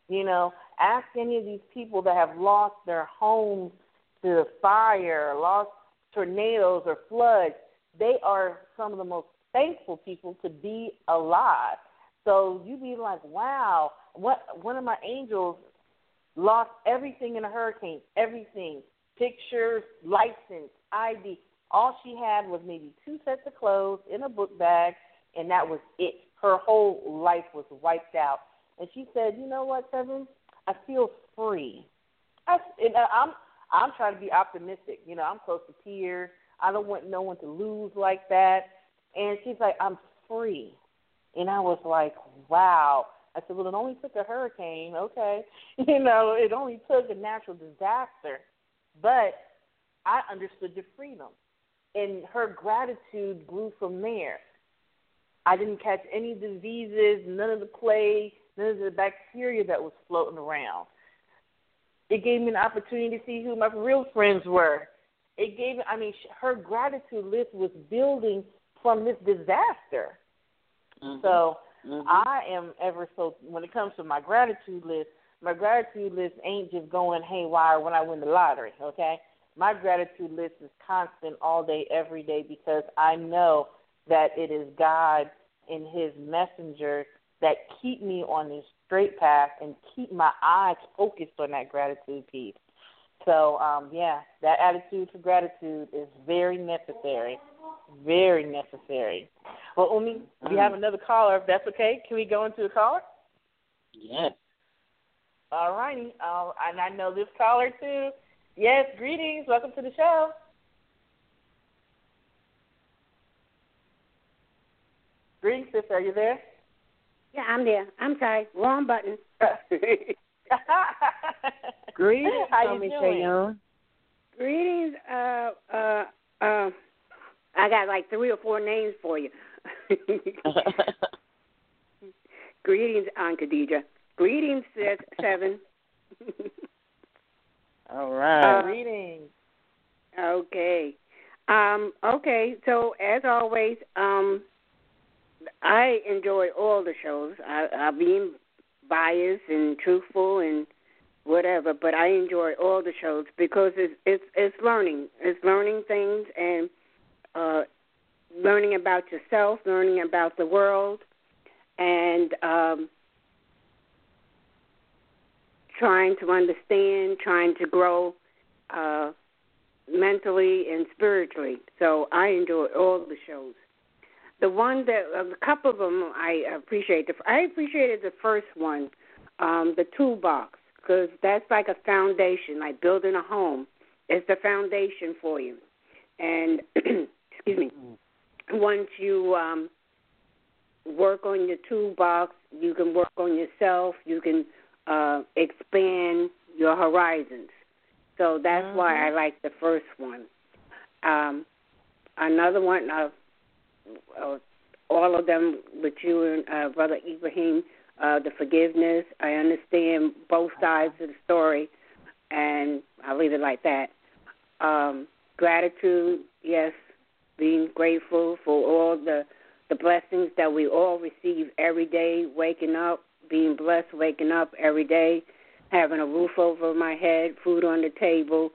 [SPEAKER 2] Ask any of these people that have lost their homes to fire, lost tornadoes or floods. They are some of the most thankful people to be alive. So you be like, wow, one of my angels lost everything in a hurricane, everything, pictures, license, ID. All she had was maybe 2 sets of clothes in a book bag, and that was it. Her whole life was wiped out. And she said, you know what, Kevin? I feel free. I'm trying to be optimistic. I'm close to tears. I don't want no one to lose like that. And she's like, I'm free. And I was like, wow. I said, well, it only took a hurricane, okay. It only took a natural disaster. But I understood the freedom. And her gratitude grew from there. I didn't catch any diseases, none of the plague, none of the bacteria that was floating around. It gave me an opportunity to see who my real friends were. Her gratitude list was building from this disaster. Mm-hmm. So I am when it comes to my gratitude list ain't just going haywire when I win the lottery, okay? My gratitude list is constant all day, every day, because I know that it is God and His messengers that keep me on this straight path and keep my eyes focused on that gratitude piece. So, that attitude for gratitude is very necessary, very necessary. Well, Umi, we have another caller, if that's okay. Can we go into a caller?
[SPEAKER 3] Yes.
[SPEAKER 2] All righty. And I know this caller, too. Yes, greetings. Welcome to the show. Greetings, sister. Are you there?
[SPEAKER 5] Yeah, I'm there. I'm sorry. Wrong button.
[SPEAKER 3] Greetings,
[SPEAKER 2] how you doing?
[SPEAKER 5] Greetings. I got like 3 or 4 names for you. Greetings, Aunt Khadija. Greetings, 7.
[SPEAKER 3] All right.
[SPEAKER 2] Greetings.
[SPEAKER 5] Okay. Okay. So as always, I enjoy all the shows. I'm being biased and truthful and whatever, but I enjoy all the shows because it's learning. It's learning things and learning about yourself, learning about the world, and trying to understand, trying to grow mentally and spiritually. So I enjoy all the shows. The one that a couple of them I appreciate. I appreciated the first one, the toolbox, because that's like a foundation, like building a home. It's the foundation for you. And excuse me. Once you work on your toolbox, you can work on yourself. You can expand your horizons. So that's why I like the first one. Another one, all of them with you and Brother Ibrahim, the forgiveness. I understand both sides of the story, and I'll leave it like that. Gratitude, yes, being grateful for all the blessings that we all receive every day, waking up, being blessed, waking up every day, having a roof over my head, food on the table,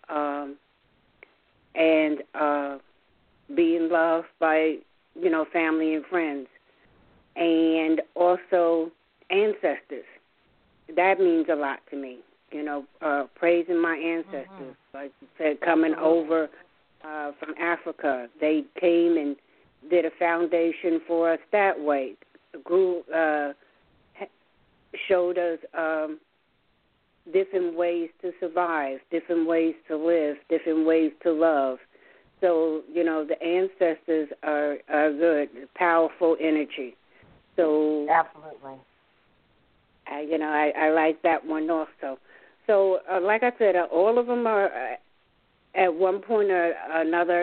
[SPEAKER 5] and being loved by, family and friends, and also ancestors. That means a lot to me. praising my ancestors, like you said, coming over from Africa. They came and did a foundation for us that way. Grew, showed us different ways to survive, different ways to live, different ways to love. So, the ancestors are good, powerful energy. So
[SPEAKER 2] absolutely.
[SPEAKER 5] I like that one also. So, like I said, all of them are at one point or another,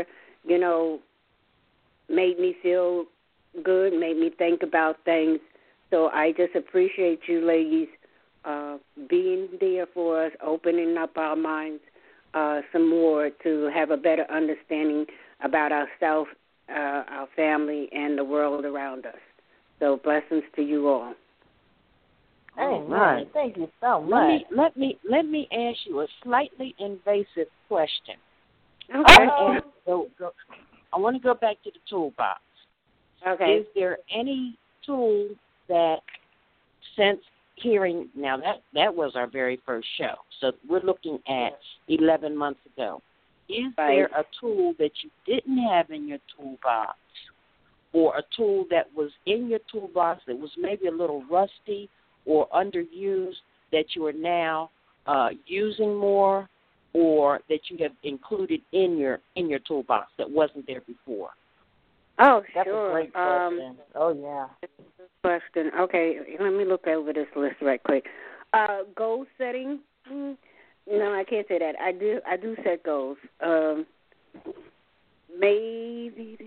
[SPEAKER 5] made me feel good, made me think about things. So I just appreciate you ladies being there for us, opening up our minds some more to have a better understanding about ourselves, our family, and the world around us. So blessings to you all.
[SPEAKER 2] Amen. Right. Thank you so much.
[SPEAKER 3] Let me ask you a slightly invasive question.
[SPEAKER 5] Okay.
[SPEAKER 3] I want to go back to the toolbox.
[SPEAKER 5] Okay.
[SPEAKER 3] Is there any tool that, since hearing, now that was our very first show, so we're looking at 11 months ago. Is there a tool that you didn't have in your toolbox, or a tool that was in your toolbox that was maybe a little rusty or underused that you are now using more, or that you have included in your toolbox that wasn't there before?
[SPEAKER 5] Oh,
[SPEAKER 2] that's
[SPEAKER 5] sure.
[SPEAKER 2] A great question. Yeah.
[SPEAKER 5] Question. Okay, let me look over this list right quick. Goal setting. No, I can't say that. I do set goals. Maybe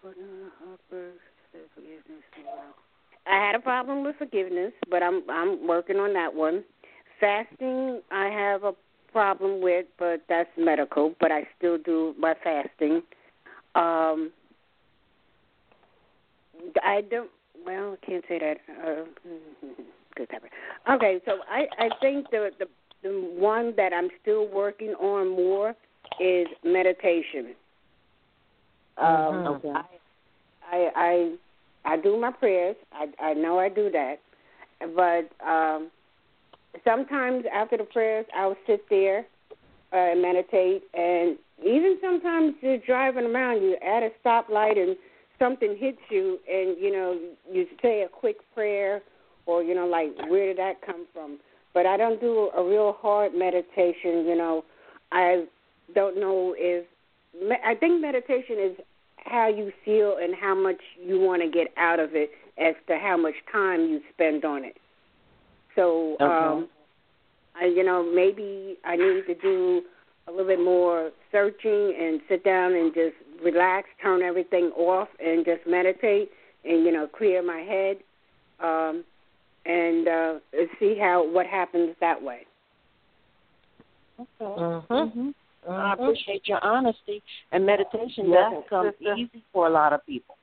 [SPEAKER 5] I had a problem with forgiveness, but I'm working on that one. Fasting, I have a problem with, but that's medical. But I still do my fasting. I don't. Well, I can't say that. Good cover. Okay, so I think the one that I'm still working on more is meditation.
[SPEAKER 3] Okay.
[SPEAKER 5] I do my prayers. I know I do that, but sometimes after the prayers, I'll sit there and meditate. And even sometimes you're driving around, you're at a stoplight and something hits you, and you say a quick prayer, or like, where did that come from? But I don't do a real hard meditation. I don't know if I think meditation is how you feel and how much you want to get out of it, as to how much time you spend on it. So, maybe I need to do a little bit more searching and sit down and just relax, turn everything off, and just meditate and, clear my head, and see what happens that way.
[SPEAKER 3] Okay. I appreciate your honesty. And meditation doesn't come easy for a lot of people,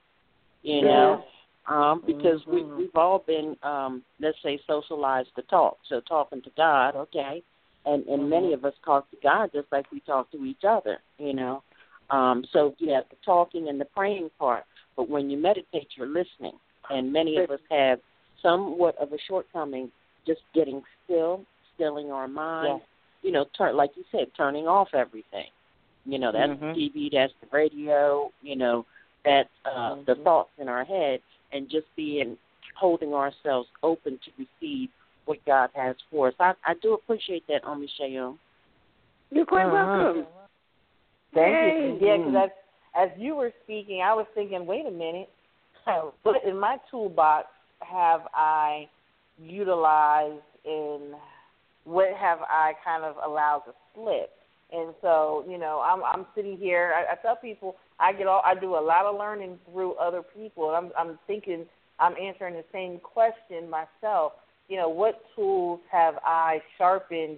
[SPEAKER 3] because we've all been, let's say, socialized to talk. So talking to God, okay, and many of us talk to God just like we talk to each other, So you have the talking and the praying part, but when you meditate, you're listening. And many of us have somewhat of a shortcoming just getting stilling our mind. Like you said, turning off everything. That's the TV, that's the radio, that's the thoughts in our head, and just holding ourselves open to receive what God has for us. I do appreciate that, Michelle.
[SPEAKER 5] You're quite welcome.
[SPEAKER 2] Thank you. Yeah, because as you were speaking, I was thinking, wait a minute, what in my toolbox have I utilized, and what have I kind of allowed to slip? And so, I'm sitting here. I tell people I do a lot of learning through other people. And I'm thinking I'm answering the same question myself. What tools have I sharpened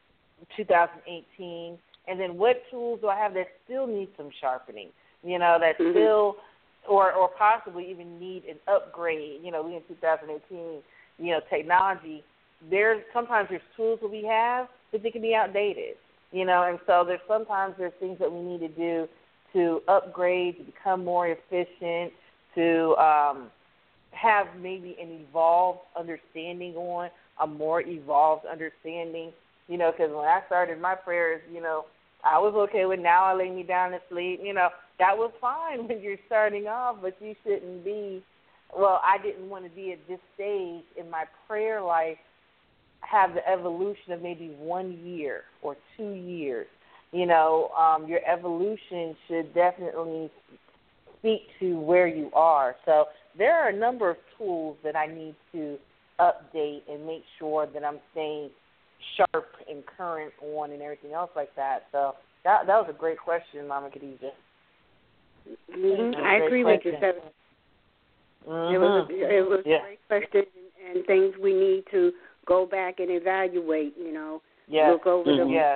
[SPEAKER 2] 2018? And then what tools do I have that still need some sharpening? That still, or possibly even need an upgrade. We in 2018, technology. Sometimes there's tools that we have, but they can be outdated. And so sometimes there's things that we need to do to upgrade, to become more efficient, to have maybe an evolved understanding a more evolved understanding. You know, because when I started my prayers, you know, I was okay with now I lay me down to sleep. You know, that was fine when you're starting off, but you shouldn't be. Well, I didn't want to be at this stage in my prayer life, have the evolution of maybe 1 year or 2 years. You know, your evolution should definitely speak to where you are. So there are a number of tools that I need to update and make sure that I'm staying sharp and current on and everything else like that. So that was a great question, Mama Khadijah.
[SPEAKER 5] Mm-hmm. I agree with you, Seven.
[SPEAKER 2] Mm-hmm.
[SPEAKER 5] It was a great question and things we need to go back and evaluate, you know.
[SPEAKER 2] Yes.
[SPEAKER 5] Look over them.
[SPEAKER 2] Yes.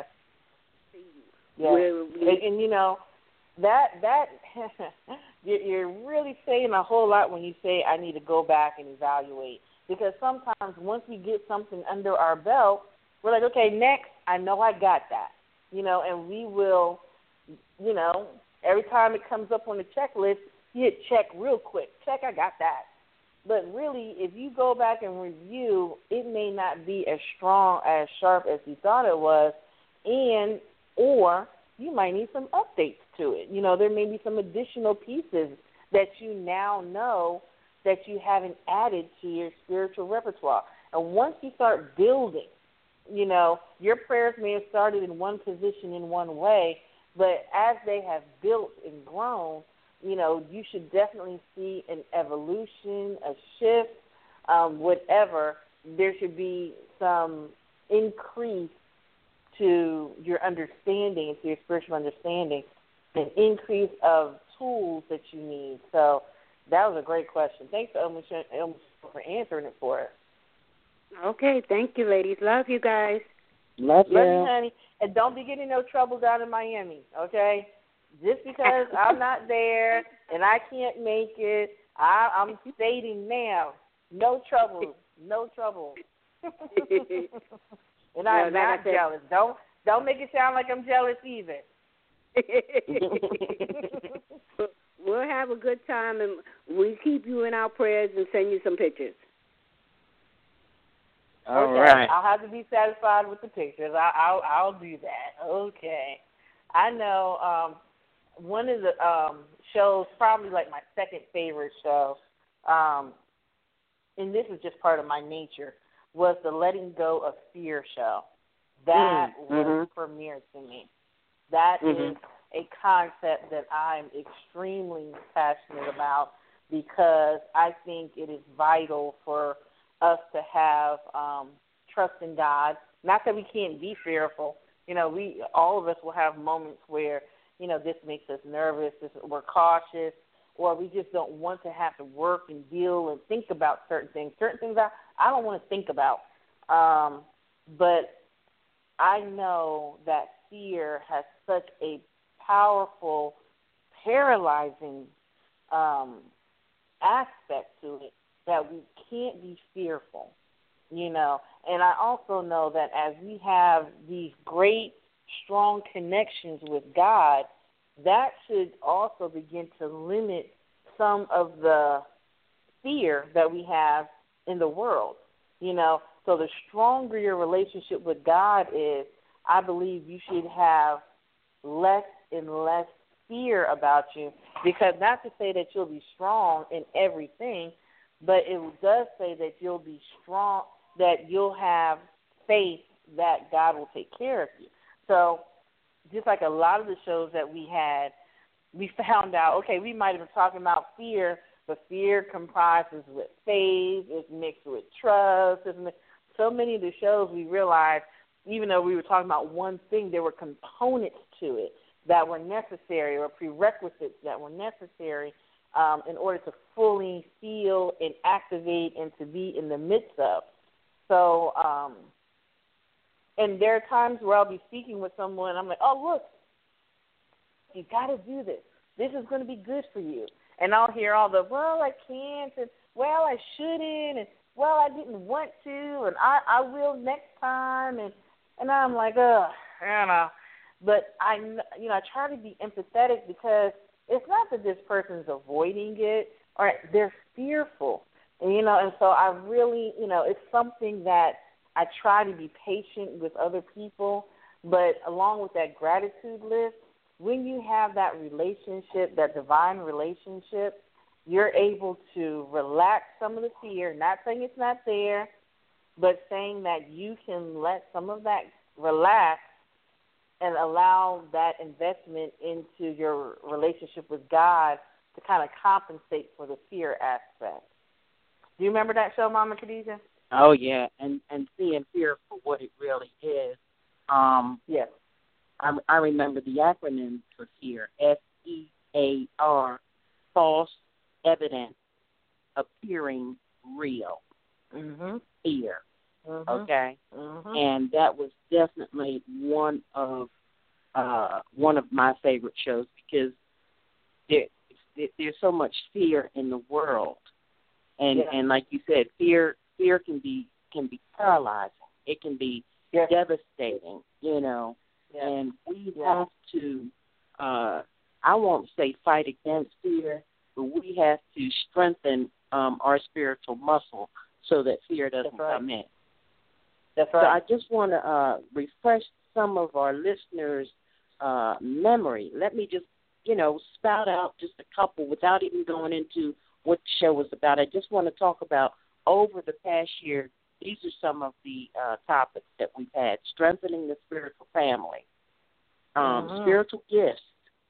[SPEAKER 2] And you know, that you're really saying a whole lot when you say I need to go back and evaluate. Because sometimes once we get something under our belt, we're like, okay, next, I know I got that. You know, and we will, you know, every time it comes up on the checklist, you hit check real quick. Check, I got that. But really, if you go back and review, it may not be as strong, as sharp as you thought it was, or you might need some updates to it. You know, there may be some additional pieces that you now know that you haven't added to your spiritual repertoire. And once you start building, you know, your prayers may have started in one position in one way, but as they have built and grown, you know, you should definitely see an evolution, a shift, whatever. There should be some increase to your understanding, to your spiritual understanding, an increase of tools that you need. So that was a great question. Thanks to Elma for answering it for us.
[SPEAKER 5] Okay, thank you, ladies. Love you guys.
[SPEAKER 3] Love you,
[SPEAKER 2] honey. And don't be getting no trouble down in Miami, okay? Just because I'm not there and I can't make it, I'm stating now, no trouble, no trouble. And I'm not jealous. Don't make it sound like I'm jealous either.
[SPEAKER 5] We'll have a good time, and we keep you in our prayers and send you some pictures.
[SPEAKER 3] All
[SPEAKER 2] okay.
[SPEAKER 3] right.
[SPEAKER 2] I'll have to be satisfied with the pictures. I'll do that. Okay. I know one of the shows, probably like my second favorite show, and this is just part of my nature, was the Letting Go of Fear show. That was premiered to me. That is a concept that I'm extremely passionate about because I think it is vital for us to have trust in God. Not that we can't be fearful. You know, all of us will have moments where, you know, this makes us nervous, we're cautious, or we just don't want to have to work and deal and think about certain things. Certain things I don't want to think about. But I know that fear has such a powerful, paralyzing aspect to it that we can't be fearful, you know. And I also know that as we have these great, strong connections with God, that should also begin to limit some of the fear that we have in the world, you know. So the stronger your relationship with God is, I believe you should have less and less fear about you, because not to say that you'll be strong in everything, but it does say that you'll be strong, that you'll have faith that God will take care of you. So just like a lot of the shows that we had, we found out, okay, we might have been talking about fear, but fear comprises with faith, it's mixed with trust. So many of the shows we realized, even though we were talking about one thing, there were components to it that were necessary, or prerequisites that were necessary in order to fully feel and activate and to be in the midst of. So, and there are times where I'll be speaking with someone, and I'm like, oh, look, you got to do this. This is going to be good for you. And I'll hear all the, well, I can't, and well, I shouldn't, and well, I didn't want to, and I will next time, and I'm like, ugh, I don't know. But I try to be empathetic, because it's not that this person's avoiding it or they're fearful, and so I really, it's something that I try to be patient with other people, but along with that gratitude list, when you have that relationship, that divine relationship, you're able to relax some of the fear, not saying it's not there, but saying that you can let some of that relax and allow that investment into your relationship with God to kind of compensate for the fear aspect. Do you remember that show, Mama Khadijah?
[SPEAKER 3] Oh, yeah, and seeing fear for what it really is.
[SPEAKER 2] Yes.
[SPEAKER 3] I remember the acronym for fear, FEAR, false evidence appearing real.
[SPEAKER 2] Mm-hmm.
[SPEAKER 3] Fear.
[SPEAKER 2] Mm-hmm.
[SPEAKER 3] Okay?
[SPEAKER 2] Mm-hmm.
[SPEAKER 3] And that was definitely one of my favorite shows because there's so much fear in the world. And like you said, fear can be paralyzing. It can be devastating, you know. Yes. And we have to, I won't say fight against fear, but we have to strengthen our spiritual muscle so that fear doesn't come in.
[SPEAKER 2] That's right.
[SPEAKER 3] So I just want to refresh some of our listeners' memory. Let me just, spout out just a couple without even going into what the show was about. I just want to talk about over the past year, these are some of the topics that we've had. Strengthening the spiritual family, spiritual gifts,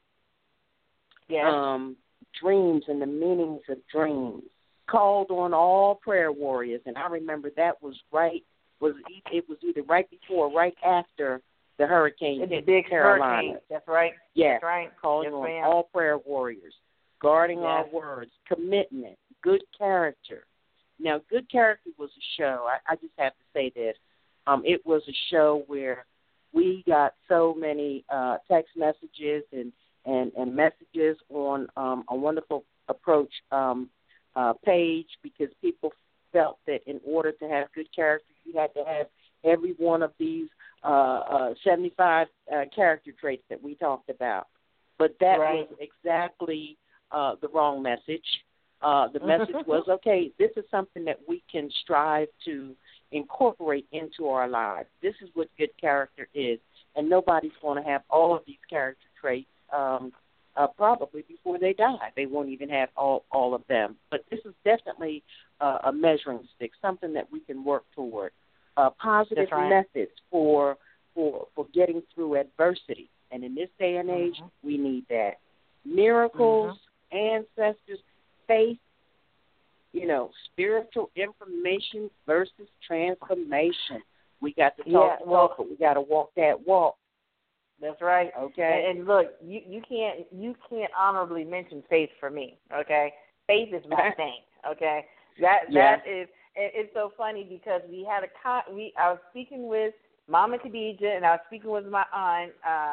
[SPEAKER 3] dreams and the meanings of dreams, called on all prayer warriors. And I remember that was either right before or right after the hurricane hit
[SPEAKER 2] big
[SPEAKER 3] Carolina.
[SPEAKER 2] Hurricane. That's right.
[SPEAKER 3] Yes.
[SPEAKER 2] That's right.
[SPEAKER 3] Calling on all prayer warriors, guarding our words, commitment, good character. Now, Good Character was a show. I just have to say this. It was a show where we got so many text messages and messages on a Wonderful Approach page because people felt that in order to have good character, you had to have every one of these 75 character traits that we talked about. But that was exactly the wrong message. The message was, okay, this is something that we can strive to incorporate into our lives. This is what good character is. And nobody's going to have all of these character traits probably before they die. They won't even have all of them. But this is definitely a measuring stick, something that we can work toward. Positive methods for getting through adversity. And in this day and age, we need that. Miracles, ancestors, faith, spiritual information versus transformation. We got to talk the talk, but we got to walk that walk.
[SPEAKER 2] That's right.
[SPEAKER 3] Okay.
[SPEAKER 2] And look, you can't honorably mention faith for me. Okay, faith is my thing. Okay, that is. It's so funny because we had I was speaking with Mama Khadijah and I was speaking with my aunt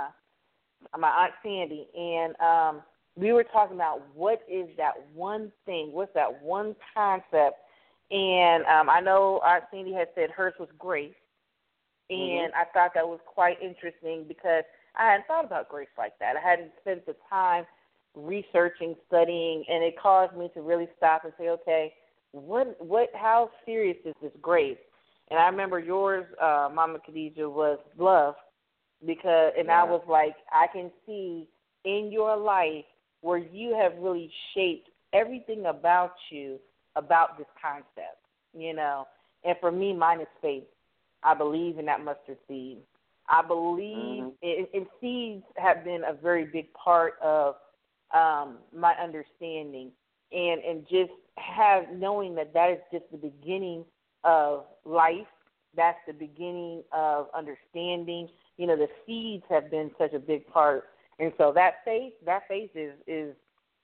[SPEAKER 2] Sandy, and we were talking about what is that one thing, what's that one concept, and I know Aunt Sandy had said hers was grace, and I thought that was quite interesting because I hadn't thought about grace like that. I hadn't spent the time researching, studying, and it caused me to really stop and say, okay, how serious is this grace? And I remember yours, Mama Khadijah, was love, I was like, I can see in your life where you have really shaped everything about you, about this concept, And for me, mine is faith. I believe in that mustard seed. I believe, and seeds have been a very big part of my understanding, and just knowing that is just the beginning of life. That's the beginning of understanding. The seeds have been such a big part. And so that faith is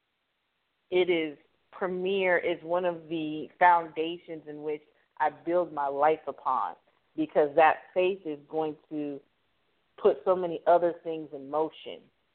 [SPEAKER 2] premier, is one of the foundations in which I build my life upon, because that faith is going to put so many other things in motion.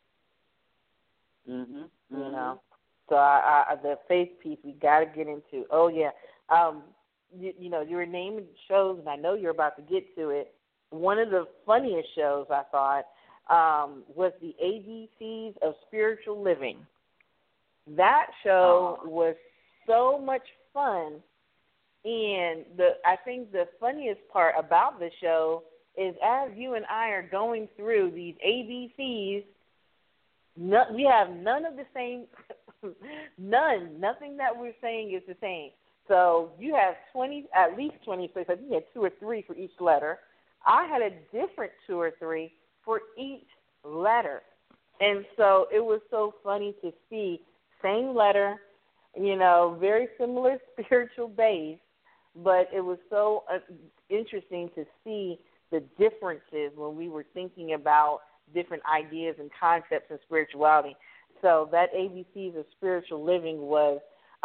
[SPEAKER 2] So I the faith piece we got to get into. Oh yeah, you were naming shows, and I know you're about to get to it. One of the funniest shows I thought was the ABCs of Spiritual Living. That show was so much fun And I think the funniest part about the show is as you and I are going through these ABCs, we have none of the same, nothing that we're saying is the same. So you have at least 26, I think you had 2 or 3 for each letter. I had a different 2 or 3 for each letter. And so it was so funny to see, same letter, very similar spiritual base, but it was so interesting to see the differences when we were thinking about different ideas and concepts in spirituality. So that ABCs of spiritual living was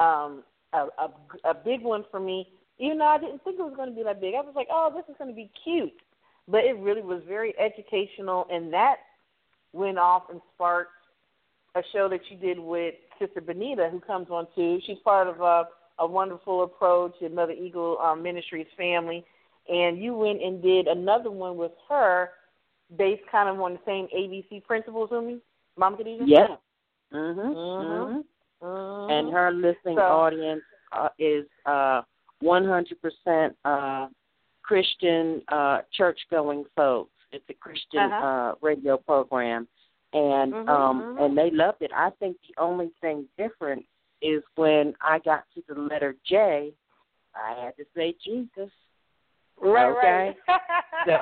[SPEAKER 2] a big one for me, even though I didn't think it was going to be that big. I was like, oh, this is going to be cute. But it really was very educational, and that went off and sparked a show that you did with Sister Benita, who comes on too. She's part of a wonderful approach in Mother Eagle Ministries family. And you went and did another one with her based kind of on the same ABC principles, Mama Khadijah?
[SPEAKER 3] Yeah. Mm-hmm. And her listening audience is 100% Christian church-going folks. It's a Christian radio program, and and they loved it. I think the only thing different is when I got to the letter J, I had to say Jesus.
[SPEAKER 2] Right.
[SPEAKER 3] So,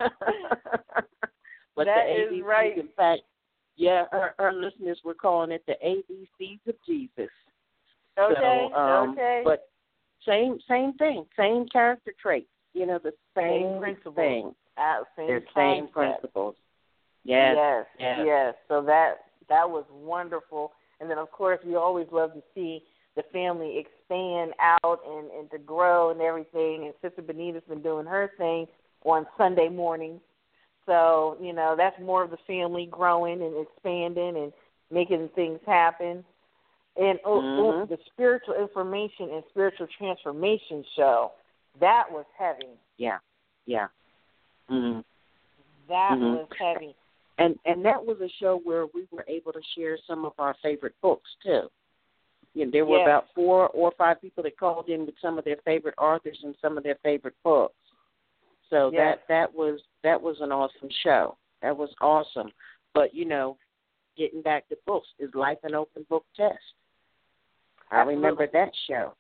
[SPEAKER 3] but
[SPEAKER 2] that
[SPEAKER 3] the
[SPEAKER 2] is
[SPEAKER 3] ABCs,
[SPEAKER 2] right.
[SPEAKER 3] in fact, yeah, our listeners were calling it the ABCs of Jesus.
[SPEAKER 2] Okay.
[SPEAKER 3] So,
[SPEAKER 2] okay.
[SPEAKER 3] But same thing, same character traits. The same
[SPEAKER 2] principles.
[SPEAKER 3] thing.
[SPEAKER 2] Same
[SPEAKER 3] principles. Yes.
[SPEAKER 2] So that was wonderful. And then, of course, we always love to see the family expand out and to grow and everything. And Sister Benita's been doing her thing on Sunday mornings. So, that's more of the family growing and expanding and making things happen. And the spiritual information and spiritual transformation show, that was heavy.
[SPEAKER 3] Yeah. Mm-hmm.
[SPEAKER 2] That was heavy.
[SPEAKER 3] And that was a show where we were able to share some of our favorite books, too. There were about 4 or 5 people that called in with some of their favorite authors and some of their favorite books. So that was an awesome show. That was awesome. But, getting back to books, is life an open book test? I remember that show.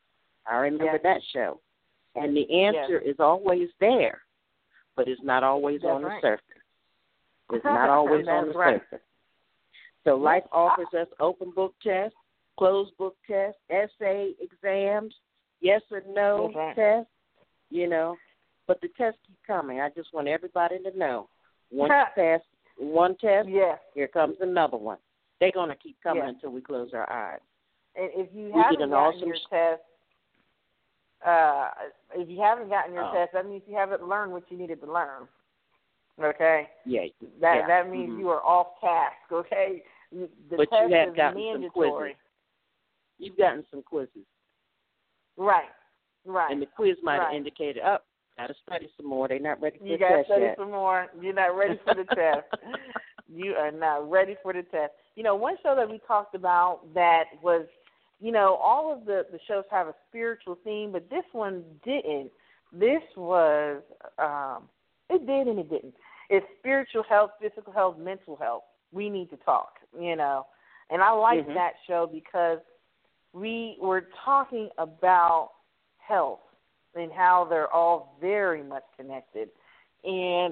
[SPEAKER 3] And the answer is always there, but it's not always on the surface. It's not always on the surface. So life offers us open book tests, closed book tests, essay exams, yes or no tests, But the tests keep coming. I just want everybody to know. Once you pass one test, here comes another one. They're going to keep coming until we close our eyes.
[SPEAKER 2] And if you haven't gotten your test, that means you haven't learned what you needed to learn. Okay?
[SPEAKER 3] Yeah.
[SPEAKER 2] That means you are off task, okay?
[SPEAKER 3] But
[SPEAKER 2] test
[SPEAKER 3] you have
[SPEAKER 2] is
[SPEAKER 3] gotten
[SPEAKER 2] mandatory.
[SPEAKER 3] some quizzes. You've gotten some quizzes.
[SPEAKER 2] Right.
[SPEAKER 3] And the quiz might have indicated, got to study some more. They're not ready for the test yet.
[SPEAKER 2] You got to study some more. You're not ready for the test. You are not ready for the test. One show that we talked about that was, all of the shows have a spiritual theme, but this one didn't. This was, it did and it didn't. It's spiritual health, physical health, mental health. We need to talk, And I like that show because we were talking about health and how they're all very much connected. And,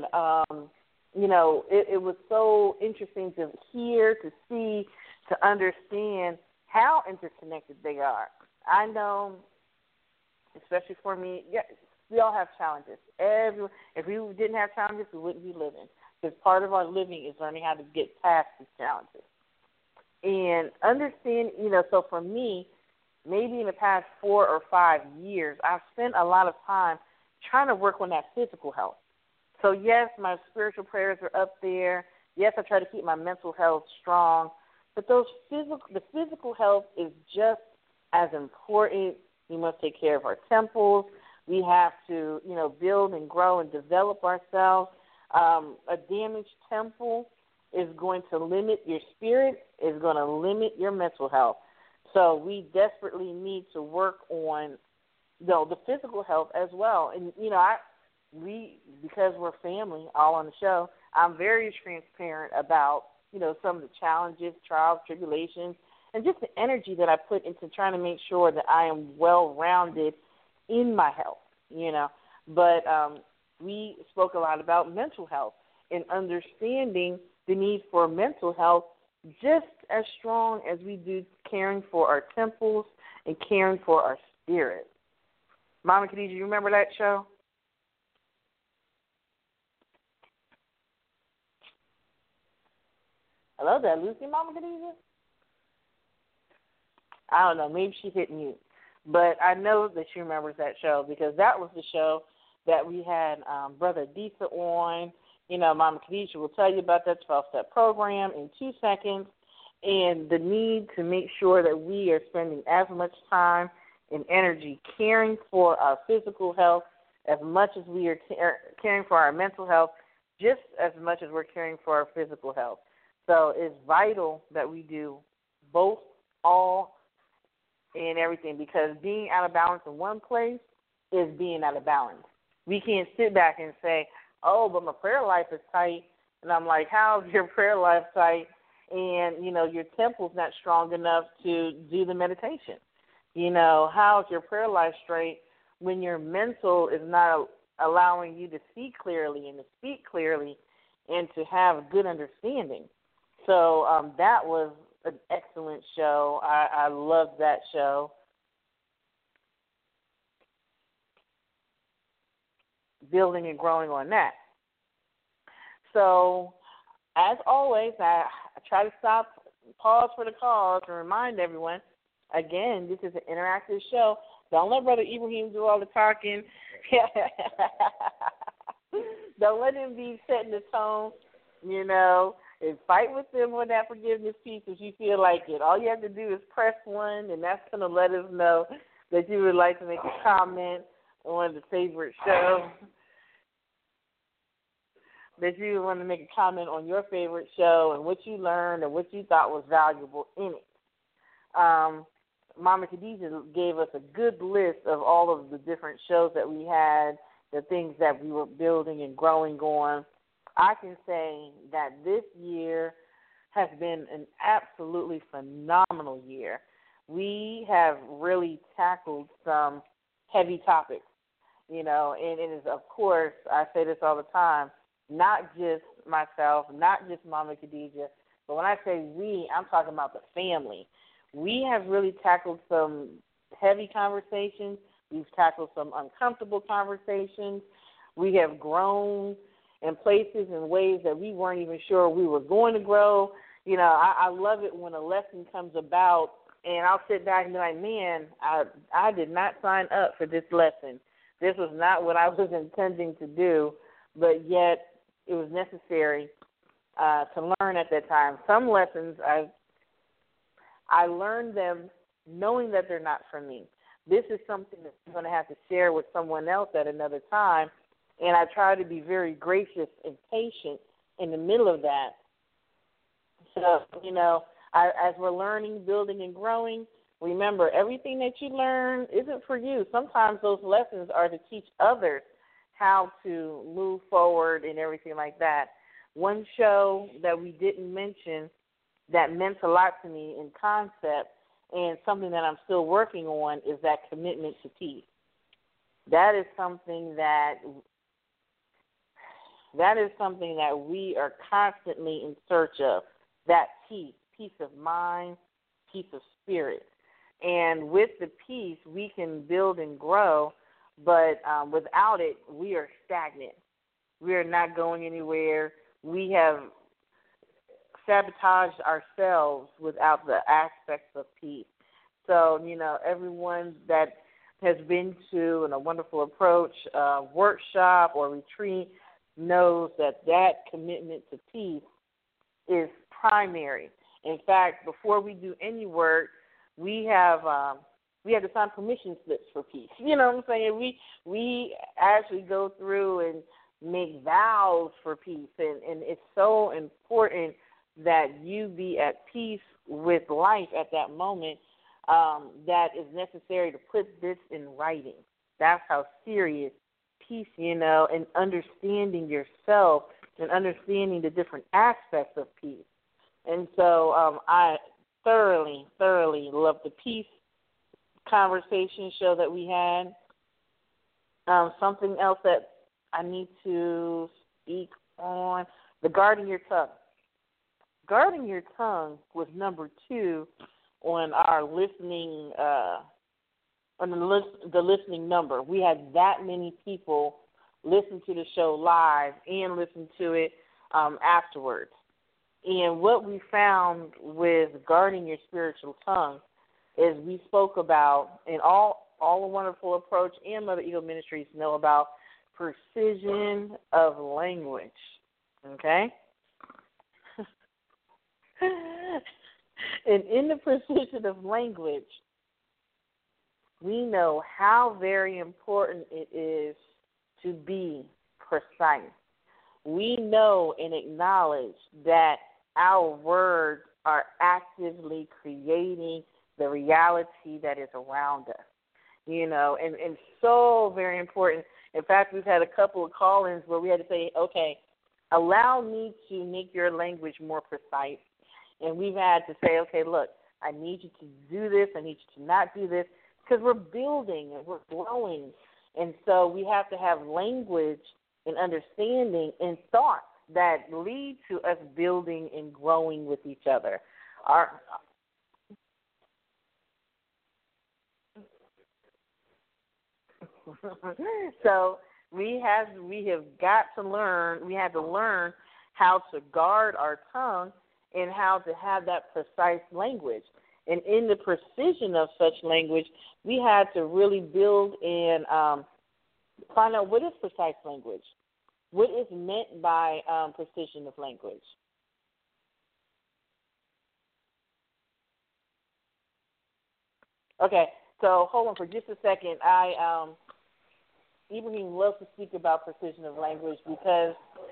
[SPEAKER 2] it was so interesting to hear, to see, to understand how interconnected they are. I know, especially for me, we all have challenges. If we didn't have challenges, we wouldn't be living. Because part of our living is learning how to get past these challenges. And understand, so for me, maybe in the past 4 or 5 years, I've spent a lot of time trying to work on that physical health. So, yes, my spiritual prayers are up there. Yes, I try to keep my mental health strong. But the physical health is just as important. We must take care of our temples. We have to, build and grow and develop ourselves. A damaged temple is going to limit your spirit, is going to limit your mental health. So we desperately need to work on the physical health as well. And, because we're family all on the show, I'm very transparent about, some of the challenges, trials, tribulations, and just the energy that I put into trying to make sure that I am well-rounded in my health, But we spoke a lot about mental health and understanding the need for mental health just as strong as we do caring for our temples and caring for our spirit. Mama Khadijah, you remember that show? Hello, did I lose you, Mama Khadijah? I don't know. Maybe she hit mute. But I know that she remembers that show because that was the show that we had Brother Adisa on. Mama Khadijah will tell you about that 12-step program in 2 seconds, and the need to make sure that we are spending as much time and energy caring for our physical health as much as we are caring for our mental health, just as much as we're caring for our physical health. So it's vital that we do both, all, and everything, because being out of balance in one place is being out of balance. We can't sit back and say, oh, but my prayer life is tight. And I'm like, how's your prayer life tight? And, your temple's not strong enough to do the meditation. How's your prayer life straight when your mental is not allowing you to see clearly and to speak clearly and to have good understanding? So that was an excellent show. I loved that show. Building and growing on that. So, as always, I try to pause for the call to remind everyone, again, this is an interactive show. Don't let Brother Ibrahim do all the talking. Don't let him be setting the tone, and fight with them on that forgiveness piece if you feel like it. All you have to do is press 1, and that's going to let us know that you would like to make a comment on the favorite show, that you want to make a comment on your favorite show and what you learned and what you thought was valuable in it. Mama Khadijah gave us a good list of all of the different shows that we had, the things that we were building and growing on. I can say that this year has been an absolutely phenomenal year. We have really tackled some heavy topics, and it is, of course, I say this all the time, not just myself, not just Mama Khadijah, but when I say we, I'm talking about the family. We have really tackled some heavy conversations. We've tackled some uncomfortable conversations. We have grown in places and ways that we weren't even sure we were going to grow. I love it when a lesson comes about and I'll sit back and be like, man, I did not sign up for this lesson. This was not what I was intending to do, but yet it was necessary to learn at that time. Some lessons, I learned them knowing that they're not for me. This is something that I'm going to have to share with someone else at another time, and I try to be very gracious and patient in the middle of that. So, as we're learning, building, and growing, remember, everything that you learn isn't for you. Sometimes those lessons are to teach others how to move forward and everything like that. One show that we didn't mention that meant a lot to me in concept and something that I'm still working on is that commitment to peace. That is something that we are constantly in search of, that peace of mind, peace of spirit. And with the peace, we can build and grow, but without it, we are stagnant. We are not going anywhere. We have sabotaged ourselves without the aspects of peace. So, everyone that has been to a wonderful approach workshop or retreat knows that commitment to peace is primary. In fact, before we do any work, we have to sign permission slips for peace. You know what I'm saying? We actually go through and make vows for peace, and it's so important that you be at peace with life at that moment. That is necessary to put this in writing. That's how serious peace, and understanding yourself and understanding the different aspects of peace. And so I thoroughly love the peace conversation show that we had. Something else that I need to speak on, the guarding your tongue. Guarding your tongue was number 2 on our listening, on the listening number. We had that many people listen to the show live and listen to it afterwards. And what we found with guarding your spiritual tongue is we spoke about, and all a Wonderful Approach and Mother Eagle Ministries know about precision of language. Okay? And in the precision of language, we know how very important it is to be precise. We know and acknowledge that our words are actively creating the reality that is around us, and so very important. In fact, we've had a couple of call-ins where we had to say, okay, allow me to make your language more precise. And we've had to say, okay, look, I need you to do this, I need you to not do this, because we're building and we're growing. And so we have to have language and understanding and thoughts that lead to us building and growing with each other. So we have got to learn, we had to learn how to guard our tongue and how to have that precise language. And in the precision of such language, we had to really build and find out what is precise language. What is meant by precision of language? Okay, so hold on for just a second. Ibrahim loves to speak about precision of language because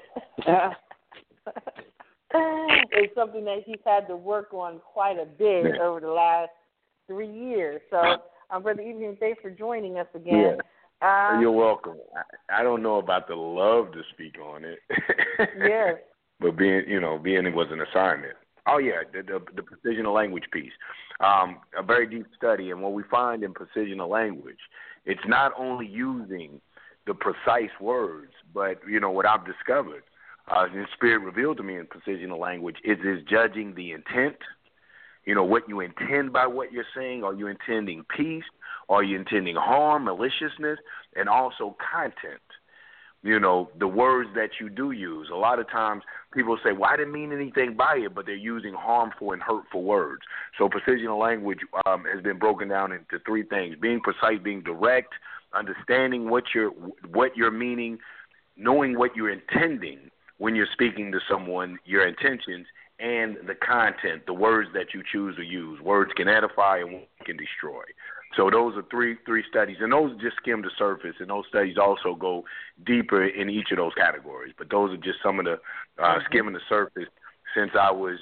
[SPEAKER 2] it's something that he's had to work on quite a bit over the last 3 years. So, Brother Ibrahim, thanks for joining us again.
[SPEAKER 4] Yeah. You're welcome. I don't know about the love to speak on it.
[SPEAKER 2] Yes.
[SPEAKER 4] But being it was an assignment. Oh, yeah, the precision of language piece. A very deep study, and what we find in precision of language, it's not only using the precise words, but, what I've discovered, the Spirit revealed to me in precision of language, is judging the intent, what you intend by what you're saying. Are you intending peace? Are you intending harm, maliciousness, and also content? The words that you do use. A lot of times people say, well, I didn't mean anything by it, but they're using harmful and hurtful words. So precision of language has been broken down into 3 things: being precise, being direct, understanding what you're meaning, knowing what you're intending when you're speaking to someone, your intentions, and the content, the words that you choose to use. Words can edify and words can destroy. So those are three studies, and those just skim the surface, and those studies also go deeper in each of those categories. But those are just some of the skimming the surface since I was,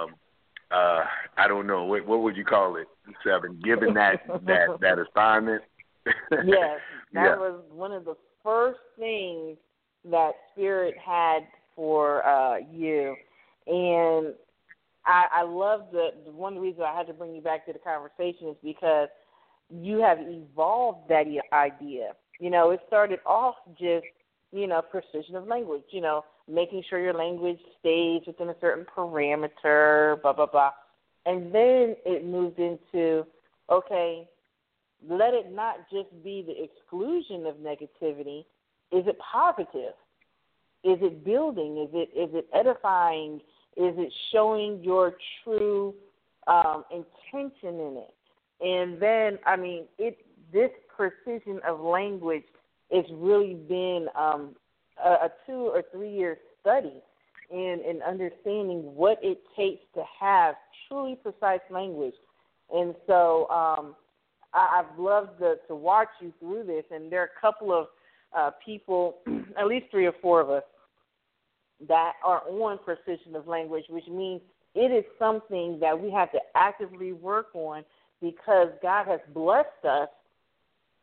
[SPEAKER 4] I don't know, what would you call it, 7, given that assignment.
[SPEAKER 2] Yes, that was one of the first things that Spirit had for you. And I love one of the reasons I had to bring you back to the conversation is because you have evolved that idea. It started off just, precision of language, making sure your language stays within a certain parameter, blah, blah, blah. And then it moved into, okay, let it not just be the exclusion of negativity. Is it positive? Is it building? Is it edifying? Is it showing your true intention in it? And then, this precision of language has really been a 2 or 3 year study in understanding what it takes to have truly precise language. And so I've loved to watch you through this, and there are a couple of people, at least 3 or 4 of us, that are on precision of language, which means it is something that we have to actively work on because God has blessed us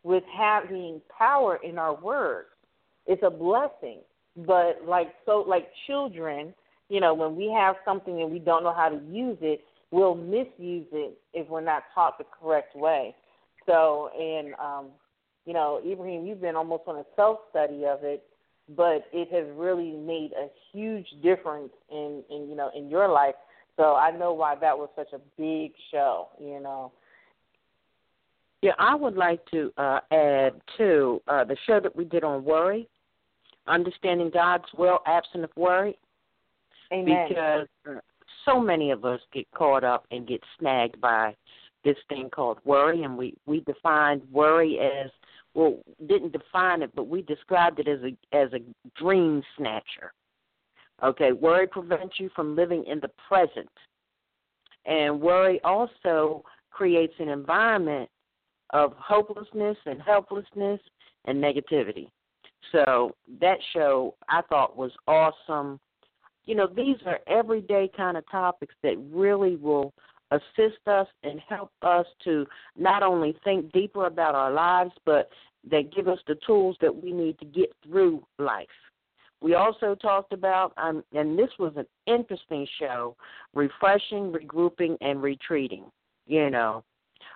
[SPEAKER 2] with having power in our words. It's a blessing. But like children, you know, when we have something and we don't know how to use it, we'll misuse it if we're not taught the correct way. So, and, you know, Ibrahim, you've been almost on a self-study of it, but it has really made a huge difference in you know, in your life. So I know why that was such a big show, you know.
[SPEAKER 3] Yeah, I would like to add, too, the show that we did on worry, Understanding God's Will, Absent of Worry.
[SPEAKER 2] Amen.
[SPEAKER 3] Because so many of us get caught up and get snagged by this thing called worry, and we defined worry as, well, didn't define it, but we described it as a dream snatcher. Okay, worry prevents you from living in the present. And worry also creates an environment of hopelessness and helplessness and negativity. So that show I thought was awesome. You know, these are everyday kind of topics that really will assist us and help us to not only think deeper about our lives, but that give us the tools that we need to get through life. We also talked about, and this was an interesting show, refreshing, regrouping, and retreating. You know,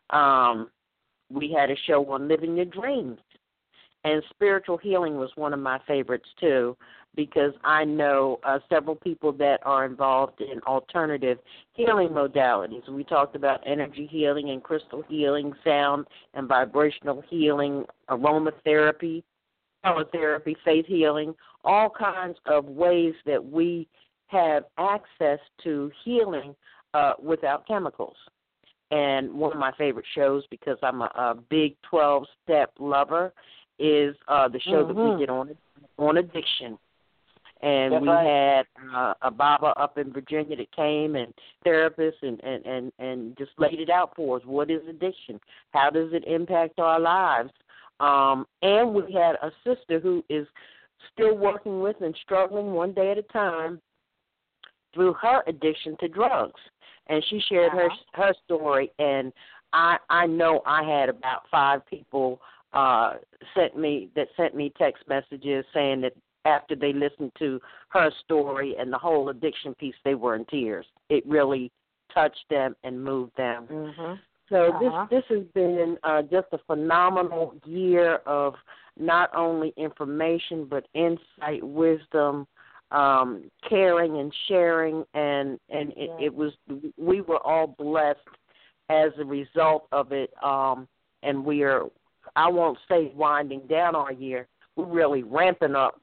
[SPEAKER 3] we had a show on living your dreams. And spiritual healing was one of my favorites, too, because I know several people that are involved in alternative healing modalities. We talked about energy healing and crystal healing, sound and vibrational healing, aromatherapy, teletherapy, faith healing, all kinds of ways that we have access to healing without chemicals. And one of my favorite shows, because I'm a big 12-step lover, is the show that we did on addiction. And
[SPEAKER 2] That's
[SPEAKER 3] we
[SPEAKER 2] right.
[SPEAKER 3] had a Baba up in Virginia that came, and therapists, and just laid it out for us. What is addiction? How does it impact our lives? And we had a sister who is still working with and struggling one day at a time through her addiction to drugs. And she shared her story, and I know I had about 5 people sent me text messages saying that after they listened to her story and the whole addiction piece, they were in tears. It really touched them and moved them.
[SPEAKER 2] Mm-hmm.
[SPEAKER 3] So this has been just a phenomenal year of not only information but insight, wisdom, caring and sharing, and it was, we were all blessed as a result of it. And we are, I won't say winding down our year, we're really ramping up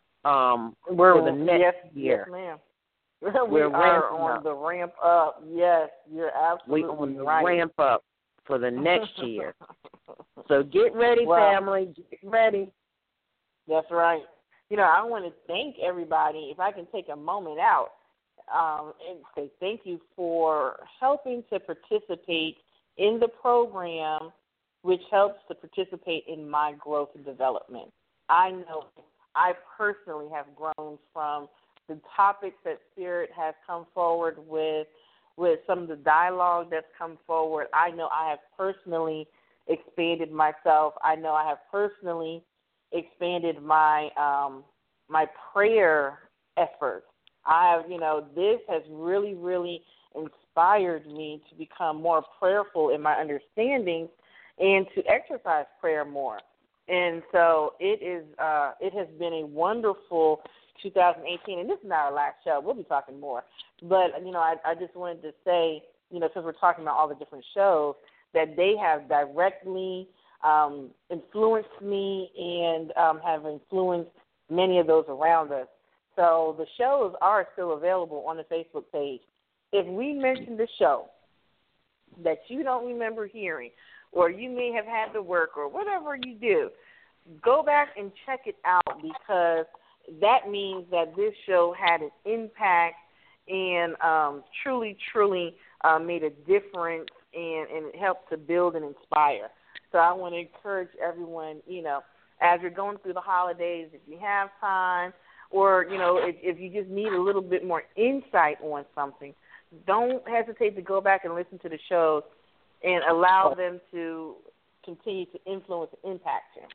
[SPEAKER 3] for the next year.
[SPEAKER 2] Yes, ma'am. We are on the ramp up. Yes, you're absolutely
[SPEAKER 3] right. We're on the
[SPEAKER 2] right.
[SPEAKER 3] ramp up for the next year. So get ready, family. Get ready.
[SPEAKER 2] That's right. You know, I want to thank everybody. If I can take a moment out and say thank you for helping to participate in the program, which helps to participate in my growth and development. I know I personally have grown from the topics that Spirit has come forward with some of the dialogue that's come forward. I know I have personally expanded myself. I know I have personally expanded my my prayer efforts. This has really, really inspired me to become more prayerful in my understanding and to exercise prayer more. And so it has been a wonderful 2018, and this is not our last show. We'll be talking more. But, I just wanted to say, since we're talking about all the different shows, that they have directly influenced me and have influenced many of those around us. So the shows are still available on the Facebook page. If we mention the show that you don't remember hearing, or you may have had to work, or whatever you do, go back and check it out, because that means that this show had an impact and truly made a difference, and it helped to build and inspire. So I want to encourage everyone, as you're going through the holidays, if you have time, or, if you just need a little bit more insight on something, don't hesitate to go back and listen to the shows and allow them to continue to influence and impact you.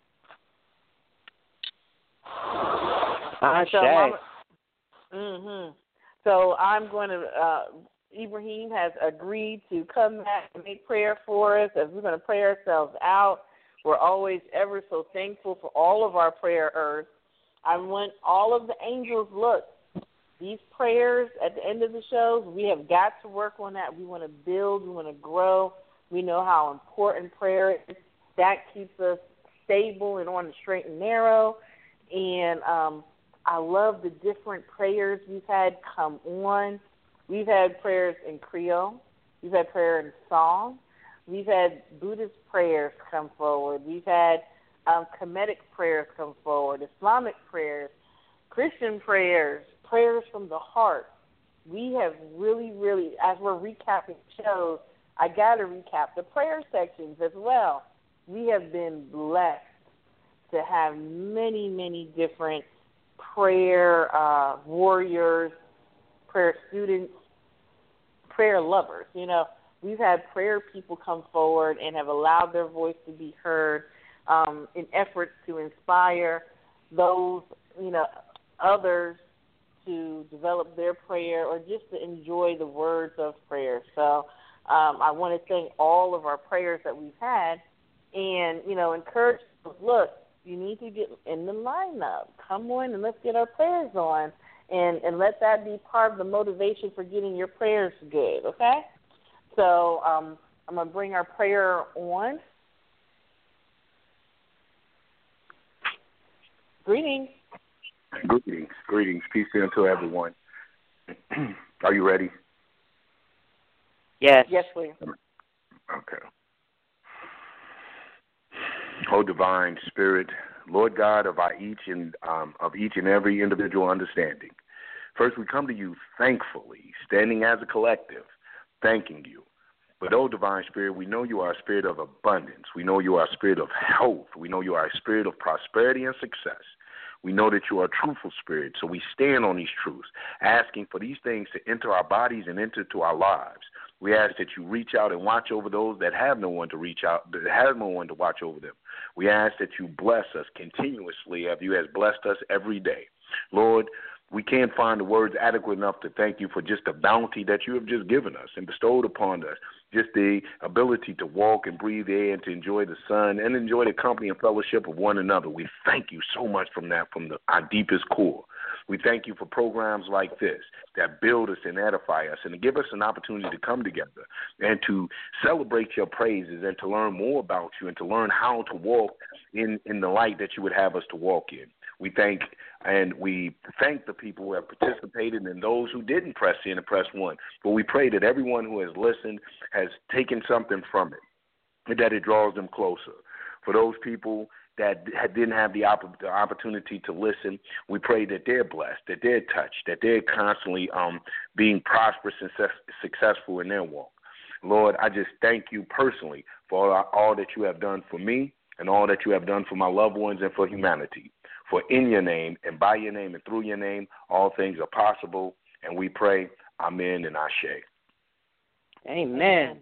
[SPEAKER 2] So I'm going to, Ibrahim has agreed to come back and make prayer for us as we're going to pray ourselves out. We're always ever so thankful for all of our prayers. I want all of the angels, look, these prayers at the end of the shows, we have got to work on that. We want to build. We want to grow. We know how important prayer is. That keeps us stable and on the straight and narrow. And I love the different prayers we've had come on. We've had prayers in Creole. We've had prayer in song. We've had Buddhist prayers come forward. We've had Kemetic prayers come forward, Islamic prayers, Christian prayers, prayers from the heart. We have really, really, as we're recapping shows, I got to recap the prayer sections as well. We have been blessed to have many, many different prayer warriors, prayer students, prayer lovers. You know, we've had prayer people come forward and have allowed their voice to be heard in efforts to inspire those, you know, others to develop their prayer or just to enjoy the words of prayer. So I want to thank all of our prayers that we've had and, you know, encourage them, look, you need to get in the lineup. Come on and let's get our prayers on and let that be part of the motivation for getting your prayers good, okay? So I'm going to bring our prayer on. Greetings.
[SPEAKER 4] Greetings. Peace be unto everyone. Are you ready?
[SPEAKER 3] Yes.
[SPEAKER 2] Yes, please.
[SPEAKER 4] Okay. Oh, divine Spirit, Lord God of each and every individual understanding. First, we come to you thankfully, standing as a collective, thanking you. But, oh, divine Spirit, we know you are a spirit of abundance. We know you are a spirit of health. We know you are a spirit of prosperity and success. We know that you are a truthful spirit, so we stand on these truths, asking for these things to enter our bodies and enter to our lives. We ask that you reach out and watch over those that have no one to reach out, that have no one to watch over them. We ask that you bless us continuously as you have blessed us every day. Lord, we can't find the words adequate enough to thank you for just the bounty that you have just given us and bestowed upon us, just the ability to walk and breathe air and to enjoy the sun and enjoy the company and fellowship of one another. We thank you so much from our deepest core. We thank you for programs like this that build us and edify us and to give us an opportunity to come together and to celebrate your praises and to learn more about you and to learn how to walk in the light that you would have us to walk in. We thank the people who have participated and those who didn't press in and press one. But we pray that everyone who has listened has taken something from it and that it draws them closer. For those people that didn't have the opportunity to listen, we pray that they're blessed, that they're touched, that they're constantly being prosperous and successful in their walk. Lord, I just thank you personally for all that you have done for me and all that you have done for my loved ones and for humanity. For in your name and by your name and through your name, all things are possible. And we pray, amen and ashe.
[SPEAKER 3] Amen.